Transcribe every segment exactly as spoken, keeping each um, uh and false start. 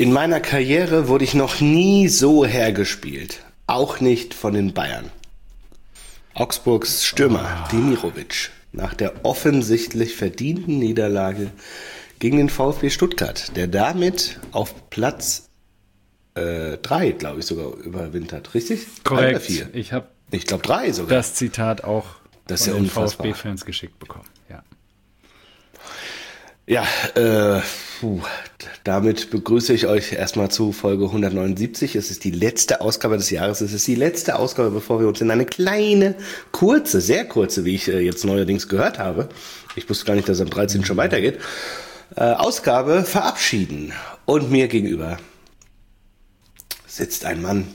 In meiner Karriere wurde ich noch nie so hergespielt. Auch nicht von den Bayern. Augsburgs Stürmer oh. Demirovic nach der offensichtlich verdienten Niederlage gegen den VfB Stuttgart, der damit auf Platz äh, drei, glaube ich, sogar überwintert. Richtig? Korrekt. Drei oder vier? Ich habe ich glaube drei sogar. Das Zitat auch das von ja den unfassbar. VfB-Fans geschickt bekommen. Ja. Ja, äh, puh, damit begrüße ich euch erstmal zu Folge hundertneunundsiebzig. Es ist die letzte Ausgabe des Jahres. Es ist die letzte Ausgabe, bevor wir uns in eine kleine, kurze, sehr kurze, wie ich äh, jetzt neuerdings gehört habe, ich wusste gar nicht, dass es am dreizehnten schon weitergeht, äh, Ausgabe verabschieden. Und mir gegenüber sitzt ein Mann,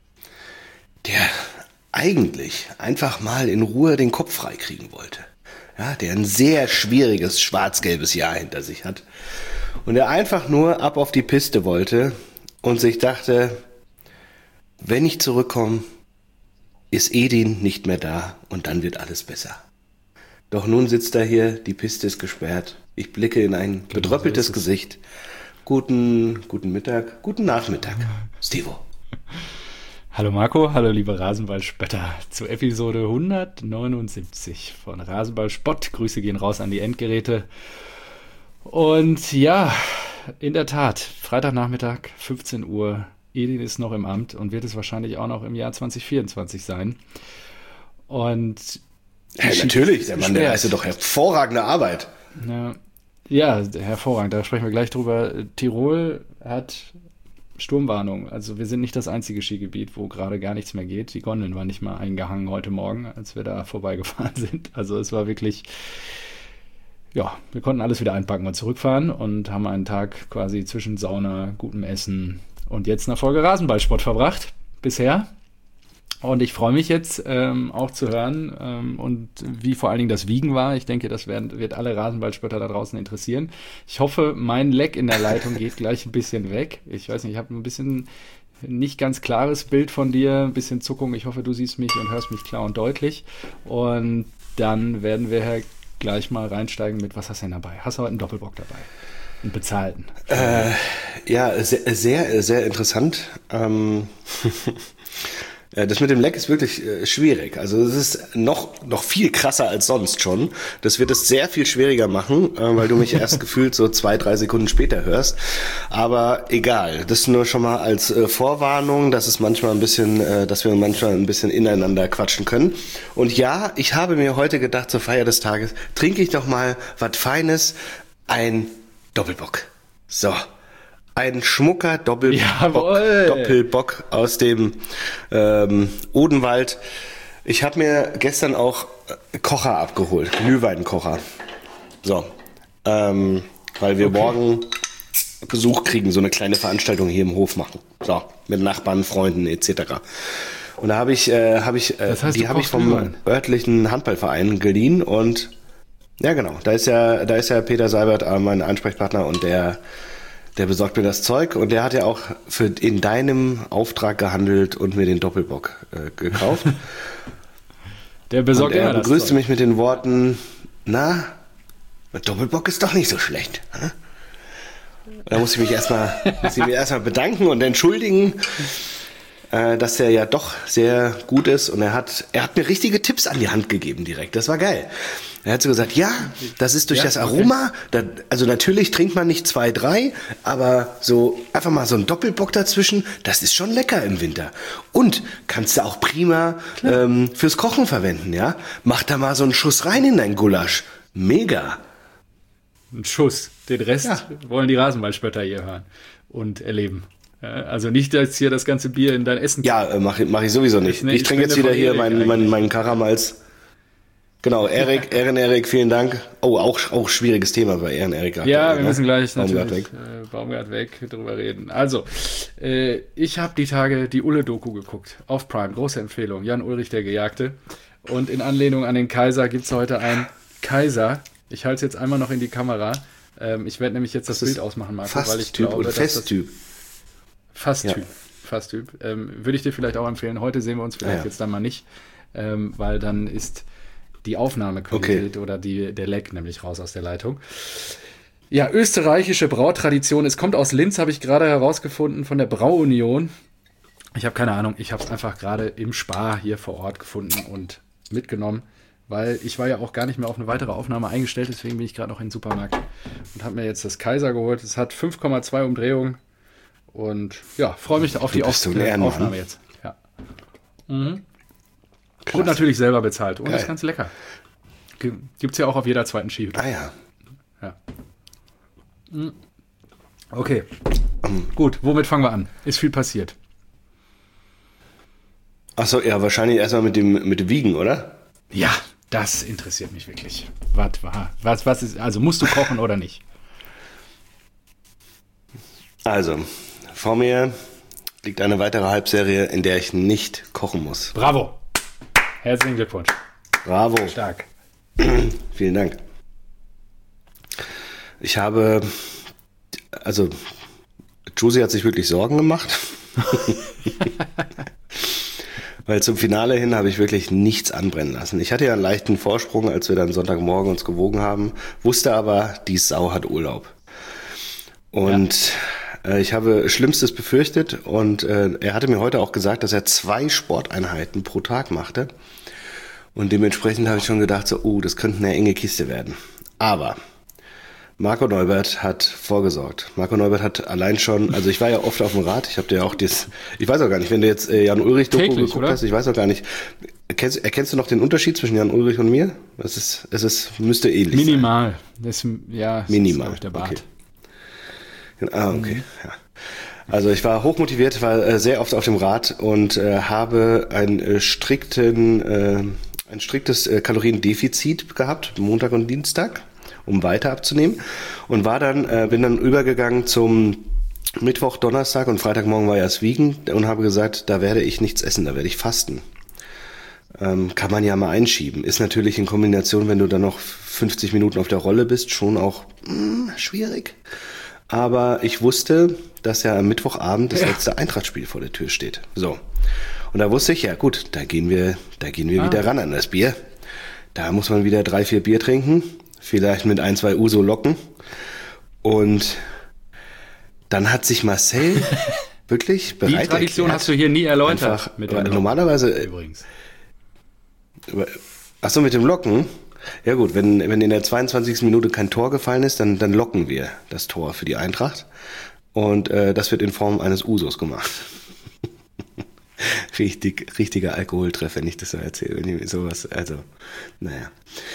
der eigentlich einfach mal in Ruhe den Kopf frei kriegen wollte. Ja, der ein sehr schwieriges schwarz-gelbes Jahr hinter sich hat und der einfach nur ab auf die Piste wollte und sich dachte, wenn ich zurückkomme, ist Edin nicht mehr da und dann wird alles besser. Doch nun sitzt er hier, die Piste ist gesperrt, ich blicke in ein genau, bedröppeltes so Gesicht. Guten, guten Mittag, guten Nachmittag, Stevo. Hallo Marco, hallo liebe Rasenballspötter zu Episode hundertneunundsiebzig von Rasenballspott. Grüße gehen raus an die Endgeräte. Und ja, in der Tat, Freitagnachmittag, fünfzehn Uhr, Edin ist noch im Amt und wird es wahrscheinlich auch noch im Jahr zwanzig vierundzwanzig sein. Und ja, natürlich, der Mann, der leistet doch hervorragende Arbeit. Ja, ja, hervorragend, da sprechen wir gleich drüber. Tirol hat Sturmwarnung. Also wir sind nicht das einzige Skigebiet, wo gerade gar nichts mehr geht. Die Gondeln waren nicht mal eingehangen heute Morgen, als wir da vorbeigefahren sind. Also es war wirklich, ja, wir konnten alles wieder einpacken und zurückfahren und haben einen Tag quasi zwischen Sauna, gutem Essen und jetzt einer Folge Rasenballsport verbracht bisher. Und ich freue mich jetzt ähm, auch zu hören ähm, und wie vor allen Dingen das Wiegen war. Ich denke, das werden, wird alle Rasenballspötter da draußen interessieren. Ich hoffe, mein Leck in der Leitung geht gleich ein bisschen weg. Ich weiß nicht, ich habe ein bisschen nicht ganz klares Bild von dir, ein bisschen Zuckung. Ich hoffe, du siehst mich und hörst mich klar und deutlich. Und dann werden wir gleich mal reinsteigen mit, was hast du denn dabei? Hast du heute einen Doppelbock dabei? Einen bezahlten? Äh, ja, sehr, sehr, sehr interessant. Ähm... Das mit dem Leck ist wirklich äh, schwierig. Also es ist noch noch viel krasser als sonst schon. Das wird es sehr viel schwieriger machen, äh, weil du mich erst gefühlt so zwei, drei Sekunden später hörst. Aber egal, das nur schon mal als äh, Vorwarnung, dass es manchmal ein bisschen, äh, dass wir manchmal ein bisschen ineinander quatschen können. Und ja, ich habe mir heute gedacht, zur Feier des Tages trinke ich doch mal was Feines, ein Doppelbock. So. Ein schmucker Doppelbock, Doppelbock aus dem ähm, Odenwald. Ich habe mir gestern auch Kocher abgeholt, Glühweinkocher. So, ähm, weil wir okay. morgen Besuch kriegen, so eine kleine Veranstaltung hier im Hof machen. So, mit Nachbarn, Freunden et cetera. Und da habe ich, äh, habe ich, äh, das heißt, die habe ich vom Glühwein? örtlichen Handballverein geliehen und ja genau, da ist ja, da ist ja Peter Seibert äh, mein Ansprechpartner und der Der besorgt mir das Zeug und der hat ja auch für in deinem Auftrag gehandelt und mir den Doppelbock äh, gekauft. Der besorgt und er immer begrüßte das Zeug. mich mit den Worten, na, Doppelbock ist doch nicht so schlecht. Hm? Da muss ich mich erstmal erstmal bedanken und entschuldigen, äh, dass der ja doch sehr gut ist und er hat, er hat mir richtige Tipps an die Hand gegeben direkt. Das war geil. Er hat so gesagt, ja, das ist durch ja, das Aroma, okay. da, also natürlich trinkt man nicht zwei, drei, aber so einfach mal so ein Doppelbock dazwischen, das ist schon lecker im Winter. Und kannst du auch prima ähm, fürs Kochen verwenden, ja? Mach da mal so einen Schuss rein in dein Gulasch. Mega. Ein Schuss. Den Rest ja. wollen die Rasenballspötter hier hören und erleben. Also nicht jetzt hier das ganze Bier in dein Essen. Ja, äh, mach, mach ich sowieso nicht. Ich, ich trinke jetzt wieder hier meinen mein, mein Karamals. Genau, Erik, Ehren Erik, vielen Dank. Oh, auch, auch schwieriges Thema bei Ehren Erik. Ja, wir ne? müssen gleich Baumgart natürlich weg. Äh, Baumgart weg drüber reden. Also, äh, ich habe die Tage die Ulle-Doku geguckt, auf Prime, große Empfehlung, Jan Ulrich, der Gejagte. Und in Anlehnung an den Kaiser gibt es heute einen Kaiser. Ich halte es jetzt einmal noch in die Kamera. Ähm, ich werde nämlich jetzt das, das Bild ausmachen, Marco, weil ich Typ glaube, oder Festtyp. Fast-Typ, ja. Fast-Typ. Ähm, würde ich dir vielleicht auch empfehlen. Heute sehen wir uns vielleicht ja. jetzt dann mal nicht, ähm, weil dann ist die Aufnahmequalität okay. oder die, der Lag nämlich raus aus der Leitung. Ja, österreichische Brautradition. Es kommt aus Linz, habe ich gerade herausgefunden, von der Brauunion. Ich habe keine Ahnung, ich habe es einfach gerade im Spar hier vor Ort gefunden und mitgenommen, weil ich war ja auch gar nicht mehr auf eine weitere Aufnahme eingestellt, deswegen bin ich gerade noch in den Supermarkt und habe mir jetzt das Kaiser geholt. Es hat fünf Komma zwei Umdrehungen und ja, freue mich auf die Auf- so ein Aufnahme jetzt. Ja. Mhm. Und natürlich selber bezahlt und Geil. das ist ganz lecker. Gibt es ja auch auf jeder zweiten Schiebe. Ah ja. Ja. Okay, um. gut, womit fangen wir an? Ist viel passiert. Achso, ja, wahrscheinlich erstmal mit dem, mit dem Wiegen, oder? Ja, das interessiert mich wirklich. Was war? Was, was ist, also musst du kochen oder nicht? Also, vor mir liegt eine weitere Halbserie, in der ich nicht kochen muss. Bravo! Herzlichen Glückwunsch. Bravo. Stark. Vielen Dank. Ich habe, also, Josie hat sich wirklich Sorgen gemacht. Weil zum Finale hin habe ich wirklich nichts anbrennen lassen. Ich hatte ja einen leichten Vorsprung, als wir dann Sonntagmorgen uns gewogen haben, wusste aber, die Sau hat Urlaub. Und ja. äh, ich habe Schlimmstes befürchtet und äh, er hatte mir heute auch gesagt, dass er zwei Sporteinheiten pro Tag machte. Und dementsprechend habe ich schon gedacht, so, oh, das könnte eine enge Kiste werden. Aber Marco Neubert hat vorgesorgt. Marco Neubert hat allein schon, also ich war ja oft auf dem Rad, ich habe dir auch das, ich weiß auch gar nicht, wenn du jetzt äh, Jan Ulrich Doku geguckt oder? hast, ich weiß auch gar nicht, erkennst, erkennst du noch den Unterschied zwischen Jan Ulrich und mir? Es ist, es ist, müsste ähnlich Minimal. sein. Das, ja, das Minimal. ist, der Bart. Okay. Ah, okay, mhm. ja. Also ich war hochmotiviert, war äh, sehr oft auf dem Rad und äh, habe einen äh, strikten, äh, ein striktes äh, Kaloriendefizit gehabt, Montag und Dienstag, um weiter abzunehmen und war dann, äh, bin dann übergegangen zum Mittwoch, Donnerstag und Freitagmorgen war ja das Wiegen und habe gesagt, da werde ich nichts essen, da werde ich fasten. Ähm, kann man ja mal einschieben. Ist natürlich in Kombination, wenn du dann noch fünfzig Minuten auf der Rolle bist, schon auch mh, schwierig. Aber ich wusste, dass ja am Mittwochabend das ja. letzte Eintrachtspiel vor der Tür steht. So. Und da wusste ich, ja gut, da gehen wir, da gehen wir ah. wieder ran an das Bier. Da muss man wieder drei, vier Bier trinken. Vielleicht mit ein, zwei Uso locken. Und dann hat sich Marcel wirklich bereit erklärt. Die Tradition hast du hier nie erläutert. Einfach, mit dem normalerweise übrigens. Achso, mit dem Locken? Ja gut, wenn, wenn in der zweiundzwanzigsten Minute kein Tor gefallen ist, dann, dann locken wir das Tor für die Eintracht. Und äh, das wird in Form eines Usos gemacht. Richtig, richtiger Alkoholtreff, wenn ich das so erzähle. Wenn ich sowas, also, naja.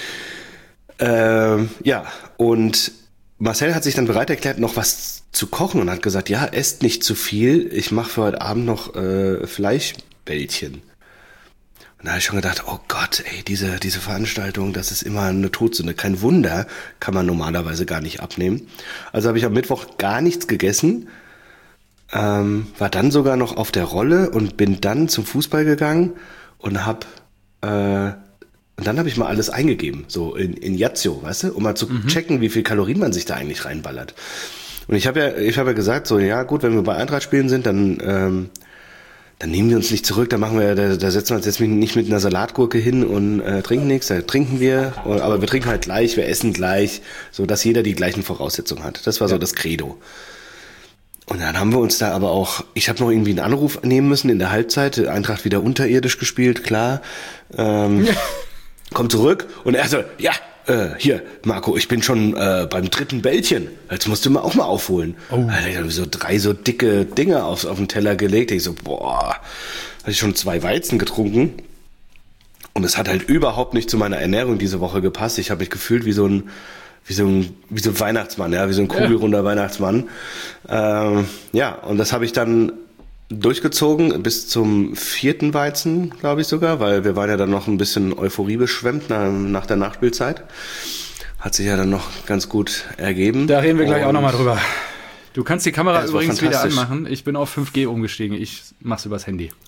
Ähm, ja, und Marcel hat sich dann bereit erklärt, noch was zu kochen und hat gesagt, ja, esst nicht zu viel, ich mache für heute Abend noch äh, Fleischbällchen. Und da habe ich schon gedacht, oh Gott, ey, diese, diese Veranstaltung, das ist immer eine Todsünde. Kein Wunder, kann man normalerweise gar nicht abnehmen. Also habe ich am Mittwoch gar nichts gegessen, ähm, war dann sogar noch auf der Rolle und bin dann zum Fußball gegangen und habe äh, Und dann habe ich mal alles eingegeben, so in, in Yazio, weißt du, um mal zu mhm. checken, wie viel Kalorien man sich da eigentlich reinballert. Und ich habe ja, ich habe ja gesagt, so ja gut, wenn wir bei Eintracht spielen sind, dann, ähm, dann nehmen wir uns nicht zurück, dann machen wir, da, da setzen wir uns jetzt nicht mit einer Salatgurke hin und äh, trinken nichts, da trinken wir, aber wir trinken halt gleich, wir essen gleich, so dass jeder die gleichen Voraussetzungen hat. Das war ja so das Credo. Und dann haben wir uns da aber auch, ich habe noch irgendwie einen Anruf nehmen müssen in der Halbzeit, Eintracht wieder unterirdisch gespielt, klar. Ähm, ja. Komm zurück und er so, ja, äh, hier, Marco, ich bin schon äh, beim dritten Bällchen. Jetzt musst du mal auch mal aufholen. Oh. Alter, ich habe so drei so dicke Dinge auf, auf den Teller gelegt. Ich so, boah, habe ich schon zwei Weizen getrunken. Und es hat halt überhaupt nicht zu meiner Ernährung diese Woche gepasst. Ich habe mich gefühlt wie so ein, wie so ein, wie so ein Weihnachtsmann, ja, wie so ein kugelrunder ja. Weihnachtsmann. Ähm, ja, und das habe ich dann durchgezogen bis zum vierten Weizen, glaube ich sogar, weil wir waren ja dann noch ein bisschen Euphorie beschwemmt nach, nach der Nachspielzeit. Hat sich ja dann noch ganz gut ergeben. Da reden wir gleich Und auch nochmal drüber. Du kannst die Kamera ja, übrigens wieder anmachen. Ich bin auf fünf G umgestiegen. Ich mach's übers Handy. Ah,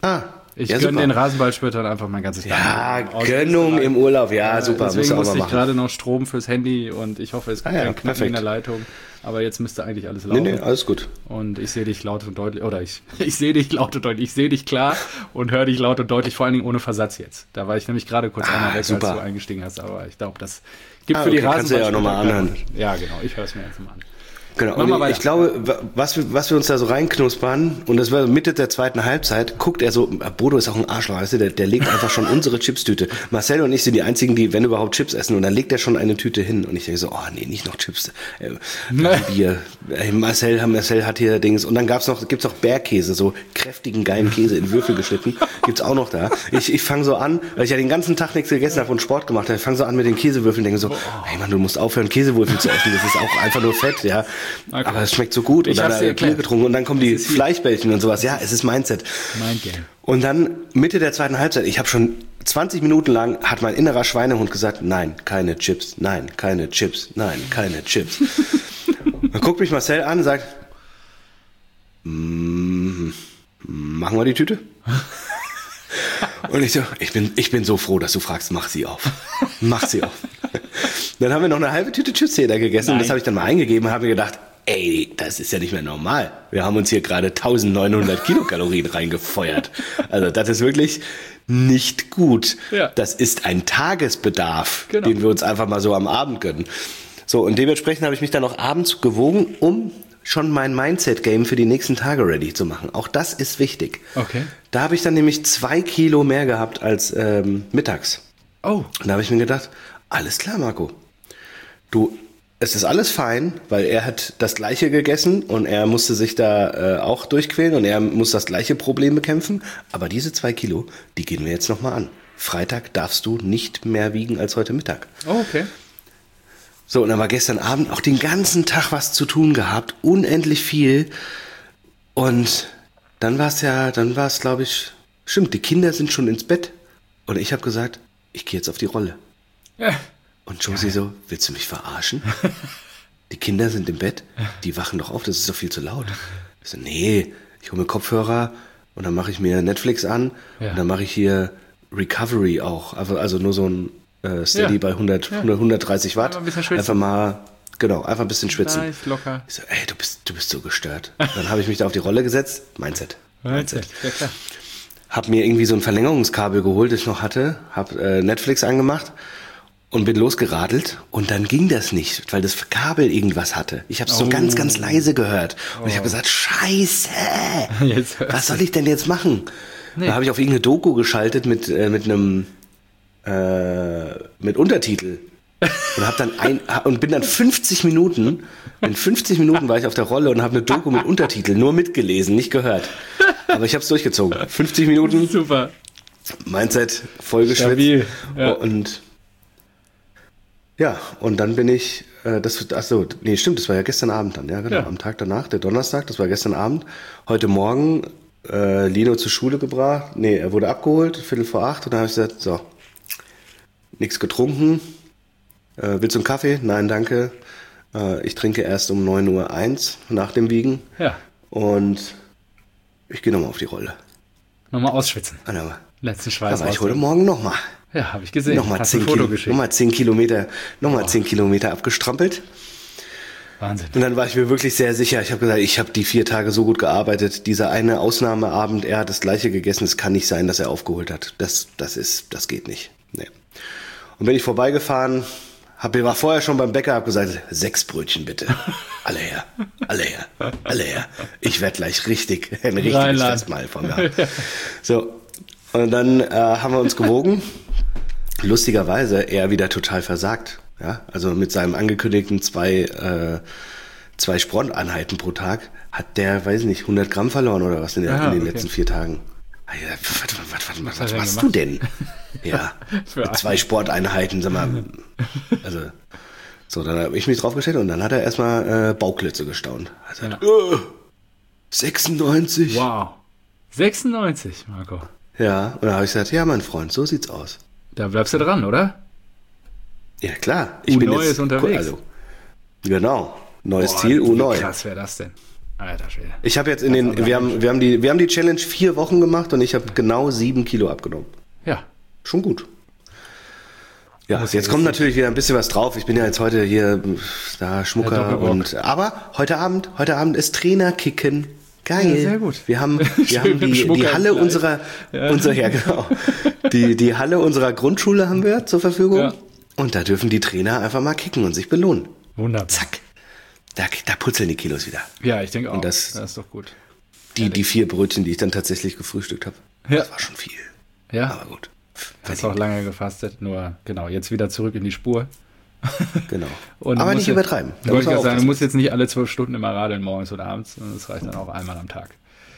Ich ja, gönne super. den Rasenballspöttern einfach mein ganzes Ja, Leben. Gönnung im Urlaub, ja, Äh, super, musst Deswegen du auch musste mal ich machen. gerade noch Strom fürs Handy und ich hoffe, es gibt Ah ja, keinen Knacken in perfekt. der Leitung. Aber jetzt müsste eigentlich alles Nee, laufen. nee, alles gut. Und ich sehe dich laut und deutlich, oder ich, ich sehe dich laut und deutlich, ich sehe dich klar und höre dich laut und deutlich, vor allen Dingen ohne Versatz jetzt. Da war ich nämlich gerade kurz Ah, einmal weg, super. als du eingestiegen hast, aber ich glaube, das gibt Ah, für die okay, kannst du ja auch noch mal Rasenballspötter anhören. keinen- Ja, genau, ich höre es mir jetzt mal an. Genau, Mach mal und weiter. ich glaube, wa- was wir, was wir uns da so reinknuspern, und das war Mitte der zweiten Halbzeit, guckt er so, Bodo ist auch ein Arschloch, weißt du, der, der legt einfach schon unsere Chipstüte. Marcel und ich sind die einzigen, die, wenn überhaupt, Chips essen, und dann legt er schon eine Tüte hin, und ich denke so, oh nee, nicht noch Chips, äh, Bier, äh, Marcel, Marcel hat hier Dings, und dann gab's noch, gibt's noch Bergkäse, so kräftigen, geilen Käse in Würfel geschnitten, gibt's auch noch da. Ich, ich fange so an, weil ich ja den ganzen Tag nichts gegessen habe und Sport gemacht habe, ich fange so an mit den Käsewürfeln, denke so, hey Mann, du musst aufhören, Käsewürfel zu essen, das ist auch einfach nur Fett, ja. Okay. Aber es schmeckt so gut. Und Ich dann hab's hat dir er Bier erklärt. getrunken und dann kommen die Es ist hier. Fleischbällchen und sowas. Ja, es ist Mindset. Mein Game. Und dann Mitte der zweiten Halbzeit, ich habe schon zwanzig Minuten lang, hat mein innerer Schweinehund gesagt, nein, keine Chips, nein, keine Chips, nein, keine Chips. Dann guckt mich Marcel an und sagt, mm, machen wir die Tüte? Und ich so, ich bin, ich bin so froh, dass du fragst, mach sie auf. Mach sie auf. Dann haben wir noch eine halbe Tüte Chips-Zähler gegessen. Und das habe ich dann mal eingegeben und habe mir gedacht, ey, das ist ja nicht mehr normal. Wir haben uns hier gerade eintausendneunhundert Kilokalorien reingefeuert. Also das ist wirklich nicht gut. Ja. Das ist ein Tagesbedarf, Genau. den wir uns einfach mal so am Abend gönnen. So, und dementsprechend habe ich mich dann auch abends gewogen, um schon mein Mindset-Game für die nächsten Tage ready zu machen. Auch das ist wichtig. Okay. Da habe ich dann nämlich zwei Kilo mehr gehabt als ähm, mittags. Oh, Und da habe ich mir gedacht, alles klar, Marco. Du, es ist alles fein, weil er hat das Gleiche gegessen und er musste sich da äh, auch durchquälen und er muss das gleiche Problem bekämpfen. Aber diese zwei Kilo, die gehen wir jetzt nochmal an. Freitag darfst du nicht mehr wiegen als heute Mittag. oh okay. So, und dann war gestern Abend auch den ganzen Tag was zu tun gehabt, unendlich viel. Und dann war es ja, dann war es, glaube ich, stimmt, die Kinder sind schon ins Bett. Und ich habe gesagt, ich gehe jetzt auf die Rolle. Ja. Und Josie so, willst du mich verarschen? Die Kinder sind im Bett, die wachen doch auf, das ist doch viel zu laut. Ich so, nee, ich hole mir Kopfhörer und dann mache ich mir Netflix an Ja. und dann mache ich hier Recovery auch. Also, also nur so ein äh, Steady Ja. bei hundert, Ja. hundert, hundertdreißig Watt. Einfach ein bisschen schwitzen. Einfach mal, genau, einfach ein bisschen schwitzen. Leicht, locker. Ich so, ey, du bist, du bist so gestört. Dann habe ich mich da auf die Rolle gesetzt. Mindset. Mindset. Ja, klar. Hab mir irgendwie so ein Verlängerungskabel geholt, das ich noch hatte, hab äh, Netflix angemacht und bin losgeradelt und dann ging das nicht, weil das Kabel irgendwas hatte. Ich habe es so Oh. ganz, ganz leise gehört und ich habe gesagt, Scheiße, Jetzt hörst was soll ich denn jetzt machen? Nee. Da habe ich auf irgendeine Doku geschaltet mit äh, mit einem äh, mit Untertitel und hab dann ein und bin dann fünfzig Minuten, in fünfzig Minuten war ich auf der Rolle und habe eine Doku mit Untertitel nur mitgelesen, nicht gehört. Aber ich habe es durchgezogen. fünfzig Minuten, Super. Mindset voll geschwitzt. Stabil, ja. Und ja, und dann bin ich, äh, das, ach so, nee, stimmt, das war ja gestern Abend dann, ja, genau, Ja. am Tag danach, der Donnerstag, das war gestern Abend. Heute Morgen äh, Lino zur Schule gebracht, nee, er wurde abgeholt, Viertel vor acht, und dann habe ich gesagt, so, nichts getrunken, äh, willst du einen Kaffee? Nein, danke. Äh, ich trinke erst um neun Uhr eins nach dem Wiegen Ja. und ich gehe nochmal auf die Rolle. Nochmal ausschwitzen. Und dann, Letzten Schweiß. da war ich raus. heute Morgen nochmal. Ja, habe ich gesehen. Nochmal Hast ein zehn, Foto Kilo, geschickt. nochmal zehn Kilometer, nochmal zehn Kilometer abgestrampelt. Wahnsinn. Und dann war ich mir wirklich sehr sicher. Ich habe gesagt, ich habe die vier Tage so gut gearbeitet. Dieser eine Ausnahmeabend, er hat das Gleiche gegessen. Es kann nicht sein, dass er aufgeholt hat. Das, das ist, das geht nicht. Nee. Und bin ich vorbeigefahren, hab, war vorher schon beim Bäcker, hab gesagt, sechs Brötchen bitte. Alle her, alle her, alle her. Ich werde gleich richtig, ein richtiges Rheinland. Festmahl von mir. So. Und dann äh, haben wir uns gewogen. Lustigerweise er wieder total versagt. Ja, also mit seinem angekündigten zwei, äh, zwei Sporteinheiten pro Tag hat der, weiß ich nicht, hundert Gramm verloren oder was in, der, Ah, in den okay. letzten vier Tagen. Ah ja, Was, was, was, was, was, hat was er machst gemacht? du denn? Ja, Für mit zwei Sporteinheiten, sag mal. Also, so, dann habe ich mich draufgestellt und dann hat er erstmal äh, Bauklötze gestaunt. Er sagt, Ja. äh, sechsundneunzig. Wow. sechsundneunzig, Marco. Ja, und dann habe ich gesagt, ja, mein Freund, so sieht's aus. Da bleibst du dran, oder? Ja, klar. Ich U bin neu jetzt ist unterwegs. Also, genau. Neues Boah, Ziel, U wie neu. krass wäre das denn? Alter Schwede. Ich habe jetzt in den, wir haben, wir haben die, wir haben die Challenge vier Wochen gemacht und ich habe genau sieben Kilo abgenommen. Ja. Schon gut. Ja, jetzt kommt natürlich wieder ein bisschen was drauf. Ich bin ja jetzt heute hier da Schmucker und aber heute Abend, heute Abend ist Trainerkicken. Geil. Ja, sehr gut. Wir haben, wir haben die, die Halle unserer, ja. unserer, ja genau, die, die Halle unserer Grundschule haben wir zur Verfügung. Ja. Und da dürfen die Trainer einfach mal kicken und sich belohnen. Wunderbar. Zack. Da, da putzeln die Kilos wieder. Ja, ich denke auch. Und das, das ist doch gut. Die, die vier Brötchen, die ich dann tatsächlich gefrühstückt habe. Ja. Das war schon viel. Ja. Aber gut. Hast auch lange gefastet, nur genau, jetzt wieder zurück in die Spur. Genau. Und aber nicht ja, übertreiben. Da muss ich sagen, du musst jetzt nicht alle zwölf Stunden immer radeln, morgens oder abends, sondern das reicht dann auch einmal am Tag.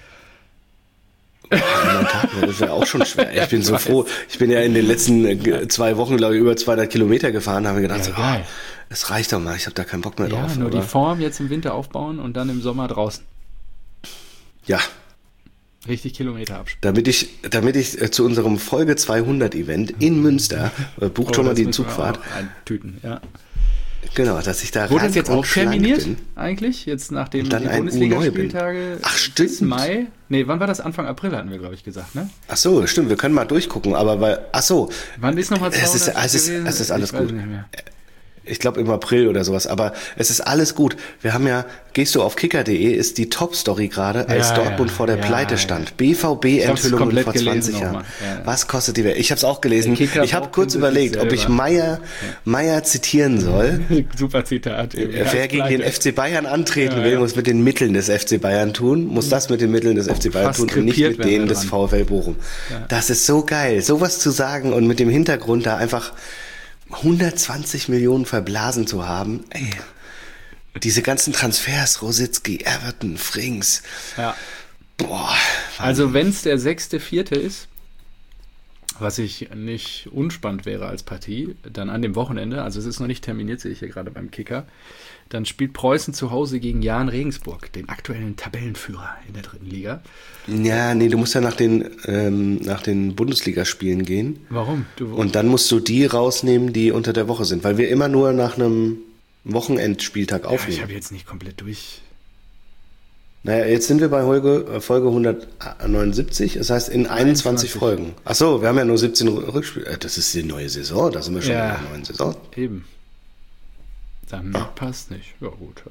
Einmal am Tag, das ist ja auch schon schwer. Ich bin ja, so weiß. froh. Ich bin ja in den letzten zwei Wochen, glaube ich, über zweihundert Kilometer gefahren, habe mir gedacht, ja, so, oh, das reicht doch mal, ich habe da keinen Bock mehr ja, drauf. Ja, nur oder? die Form jetzt im Winter aufbauen und dann im Sommer draußen. Ja. Richtig Kilometer abspielen. Damit ich, damit ich äh, zu unserem Folge zweihundert Event in Münster, äh, bucht oh, schon mal die Zugfahrt. Eintüten, ja. Genau, dass ich da Wurde das jetzt auch terminiert bin. Eigentlich? Jetzt nachdem dann die Bundesligaspieltage Ach stimmt. bis Mai? Nee, wann war das? Anfang April hatten wir, glaube ich, gesagt, ne? Ach so, stimmt, wir können mal durchgucken, aber weil, ach so. Wann ist nochmal es ist, es ist, es ist alles gut. Ich glaube im April oder sowas, aber es ist alles gut. Wir haben ja, gehst du auf kicker punkt de, ist die Top-Story gerade, als ja, Dortmund ja, vor der ja, Pleite stand. Ja. B V B-Enthüllungen vor zwanzig Jahren. Ja, ja. Was kostet die Welt? Ich habe es auch gelesen. Ich habe kurz überlegt, ob ich Meier, Meier zitieren soll. Super Zitat. Wer gegen den F C Bayern antreten ja, will, muss mit den Mitteln des F C Bayern tun, muss das mit den Mitteln des F C Bayern Fast tun und nicht mit denen des VfL Bochum. Ja. Das ist so geil, sowas zu sagen und mit dem Hintergrund da einfach hundertzwanzig Millionen verblasen zu haben. Ey, diese ganzen Transfers, Rositzky, Everton, Frings. Ja. Boah. Also wenn es der sechste, vierte ist, was ich nicht unspannend wäre als Partie, dann an dem Wochenende, also es ist noch nicht terminiert, sehe ich hier gerade beim Kicker, dann spielt Preußen zu Hause gegen Jahn Regensburg, den aktuellen Tabellenführer in der dritten Liga. Ja, nee, du musst ja nach den, ähm, nach den Bundesligaspielen gehen. Warum? Du, und dann musst du die rausnehmen, die unter der Woche sind, weil wir immer nur nach einem Wochenendspieltag aufnehmen. Ja, ich habe jetzt nicht komplett durch. Naja, jetzt sind wir bei Folge, Folge hundertneunundsiebzig, das heißt in einundzwanzig Folgen. Ach so, wir haben ja nur siebzehn Rückspiele. Das ist die neue Saison, da sind wir schon ja, in der neuen Saison. Eben. Dann ja. passt nicht. Ja gut,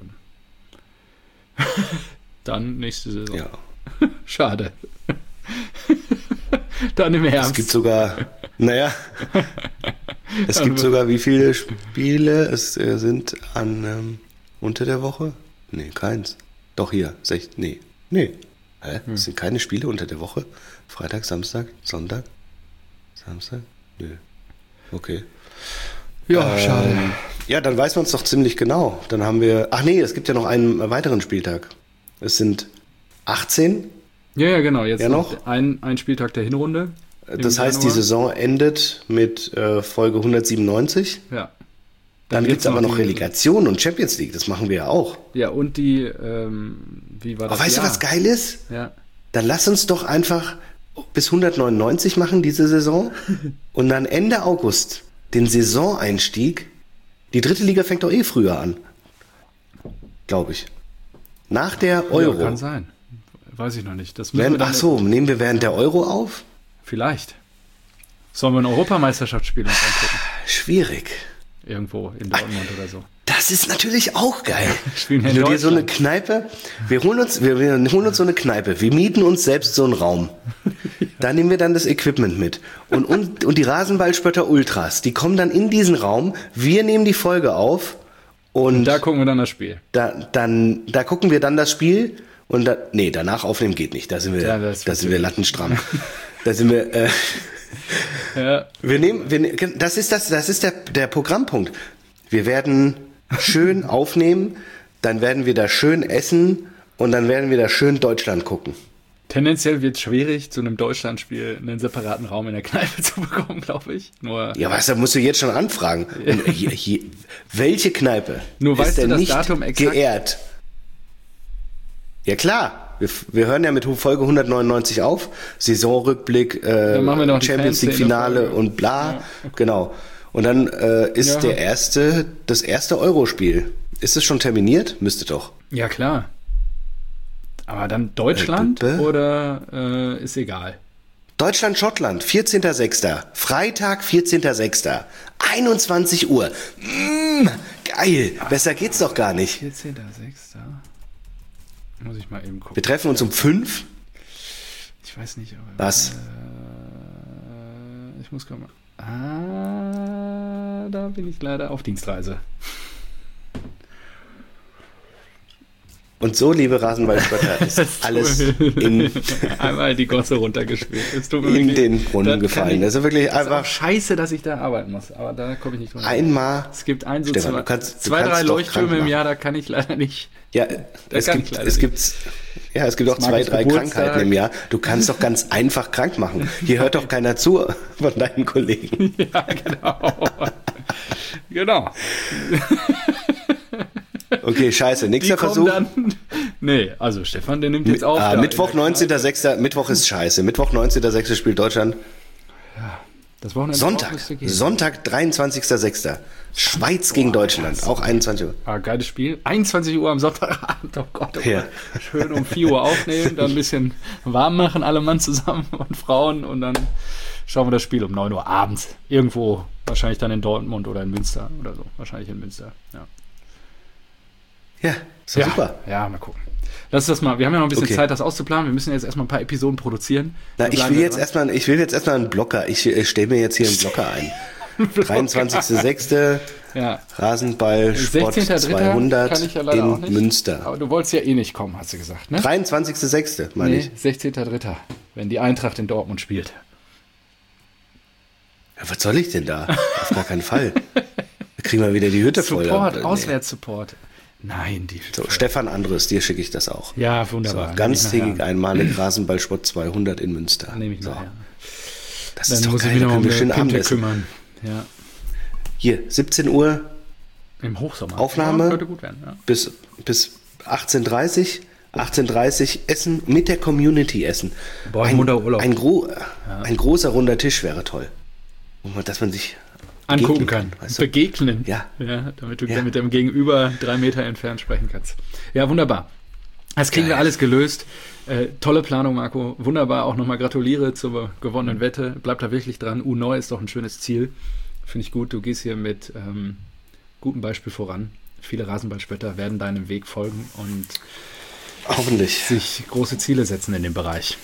dann. Dann nächste Saison. Ja. Schade. Dann im Herbst. Es gibt sogar, naja, es gibt sogar wie viele Spiele es äh, sind an ähm, unter der Woche? Nee, keins. Doch hier, sech, nee, nee. Hä? Hm. Es sind keine Spiele unter der Woche? Freitag, Samstag, Sonntag? Samstag? Nö. Okay. Ja, ähm, schade. Ja, dann weiß man es doch ziemlich genau. Dann haben wir, ach nee, es gibt ja noch einen weiteren Spieltag. Es sind achtzehn. Ja, ja, genau. Jetzt ja noch ein, ein Spieltag der Hinrunde. Das heißt, Januar. Die Saison endet mit äh, Folge hundertsiebenundneunzig. Ja. Dann, dann gibt es aber noch Relegation und Champions League. Das machen wir ja auch. Ja, und die, ähm, wie war das? Aber weißt Jahr? du, was geil ist? Ja. Dann lass uns doch einfach bis hundertneunundneunzig machen, diese Saison. Und dann Ende August den Saisoneinstieg. Die dritte Liga fängt doch eh früher an. Glaube ich. Nach der Euro. Ja, kann sein. Weiß ich noch nicht. Das während, ach so, nehmen wir während der Euro auf? Vielleicht. Sollen wir ein Europameisterschaftsspiel uns angucken? Schwierig. Irgendwo in Dortmund oder so. Das ist natürlich auch geil. Spielen Wenn du dir so eine Kneipe, wir holen uns, wir, wir holen uns so eine Kneipe, wir mieten uns selbst so einen Raum. Ja. Da nehmen wir dann das Equipment mit. Und, und, und die Rasenballspötter Ultras, die kommen dann in diesen Raum, wir nehmen die Folge auf und, und da gucken wir dann das Spiel. Da, dann, da gucken wir dann das Spiel und da, nee, danach aufnehmen geht nicht. Da sind wir, ja, da sind wir lattenstramm. Da sind wir, äh, ja. wir nehmen, wir, das ist das, das ist der, der Programmpunkt. Wir werden schön aufnehmen, dann werden wir da schön essen und dann werden wir da schön Deutschland gucken. Tendenziell wird es schwierig, zu einem Deutschlandspiel einen separaten Raum in der Kneipe zu bekommen, glaube ich. Nur ja, was, da musst du jetzt schon anfragen. Und hier, hier, welche Kneipe Nur ist weißt denn du das nicht Datum exakt? Geehrt? Ja klar, wir, wir hören ja mit Folge hundertneunundneunzig auf, Saisonrückblick, äh, Champions League Finale und bla, ja, okay. Genau. Und dann äh, ist ja. der erste, das erste Eurospiel. Ist es schon terminiert? Müsste doch. Ja, klar. Aber dann Deutschland Äh, oder äh, ist egal? Deutschland, Schottland, vierzehnter sechster Freitag, vierzehnter sechster einundzwanzig Uhr. Mm, geil. Besser geht's doch gar nicht. vierzehnter sechster Muss ich mal eben gucken. Wir treffen uns um fünf. Ich weiß nicht, aber... Was? Äh, ich muss gerade mal... Ah, da bin ich leider auf Dienstreise. Und so, liebe Rasenballspötter, ist alles in, einmal die Gosse runtergespielt. Es tut mir in wirklich, den Brunnen gefallen. Ich, das ist wirklich ist einfach... auch scheiße, dass ich da arbeiten muss, aber da komme ich nicht dran. Einmal... Es gibt ein, so Stefan, zwei, du kannst, du zwei kannst drei doch Leuchttürme krank im machen. Jahr, da kann ich leider nicht. Ja, es kann gibt, ich leider es nicht. gibt, ja, es gibt auch zwei, Markus drei Geburtstag. Krankheiten im Jahr. Du kannst doch ganz einfach krank machen. Hier hört doch keiner zu von deinen Kollegen. Ja, genau. Genau. Okay, scheiße, nächster Die kommen Versuch. Dann, nee, also Stefan, der nimmt jetzt auf. Ah, da Mittwoch, in der neunzehnter sechster Mittwoch ist scheiße. Mittwoch, neunzehnter sechster spielt Deutschland. Das Wochenende Sonntag, müsste gehen. Sonntag, dreiundzwanzigster sechster Schweiz gegen Deutschland, auch einundzwanzig Uhr. Ah, geiles Spiel. einundzwanzig Uhr am Sonntagabend. Oh Gott, oh Gott. Ja. Schön um vier Uhr aufnehmen, dann ein bisschen warm machen, alle Mann zusammen und Frauen. Und dann schauen wir das Spiel um neun Uhr abends. Irgendwo, wahrscheinlich dann in Dortmund oder in Münster oder so. Wahrscheinlich in Münster, ja. Ja, ist doch Ja, super. ja, mal gucken. Lass das mal. Wir haben ja noch ein bisschen Okay. Zeit, das auszuplanen. Wir müssen jetzt erstmal ein paar Episoden produzieren. Na, Da ich bleiben will wir jetzt dran. erstmal, ich will jetzt erstmal einen Blocker. Ich äh, stelle mir jetzt hier einen Blocker ein. dreiundzwanzigster sechster Ja. Rasenball Sport sechzehnter dritter zweihundert kann ich ja leider auch in nicht. Münster. Aber du wolltest ja eh nicht kommen, hast du gesagt, ne? dreiundzwanzigster sechster meine ich. Nee, sechzehnter dritter wenn die Eintracht in Dortmund spielt. Ja, was soll ich denn da? Auf gar keinen Fall. Da kriegen wir wieder die Hütte voll. Support, Nee. Auswärtssupport. Nein, die. So, Stefan Andres, dir schicke ich das auch. Ja, So, wunderbar. Nehme ich ganztägig nachher. einmalig Rasenballsport zweihundert in Münster. Nehme ich so. nachher. Das Dann ist doch muss geil, ich mich da noch um können wir den schön Pinte Abendessen. kümmern. Ja. Hier, siebzehn Uhr Im Hochsommer. Aufnahme. Ja, könnte gut werden, ja. bis, bis achtzehn Uhr dreißig. achtzehn Uhr dreißig Essen mit der Community essen. Boah, ein, Munterurlaub. ein, gro ein großer runder Tisch wäre toll. Und dass man sich Angucken begegnen kann. weißt du? Begegnen. Ja. ja. Damit du Ja. mit dem Gegenüber drei Meter entfernt sprechen kannst. Ja, wunderbar. Das kriegen wir Geil. alles gelöst. Äh, tolle Planung, Marco. Wunderbar. Auch nochmal gratuliere zur gewonnenen Wette. Bleib da wirklich dran. U neun ist doch ein schönes Ziel. Finde ich gut. Du gehst hier mit ähm, gutem Beispiel voran. Viele Rasenballspötter werden deinem Weg folgen und Hoffentlich. sich große Ziele setzen in dem Bereich.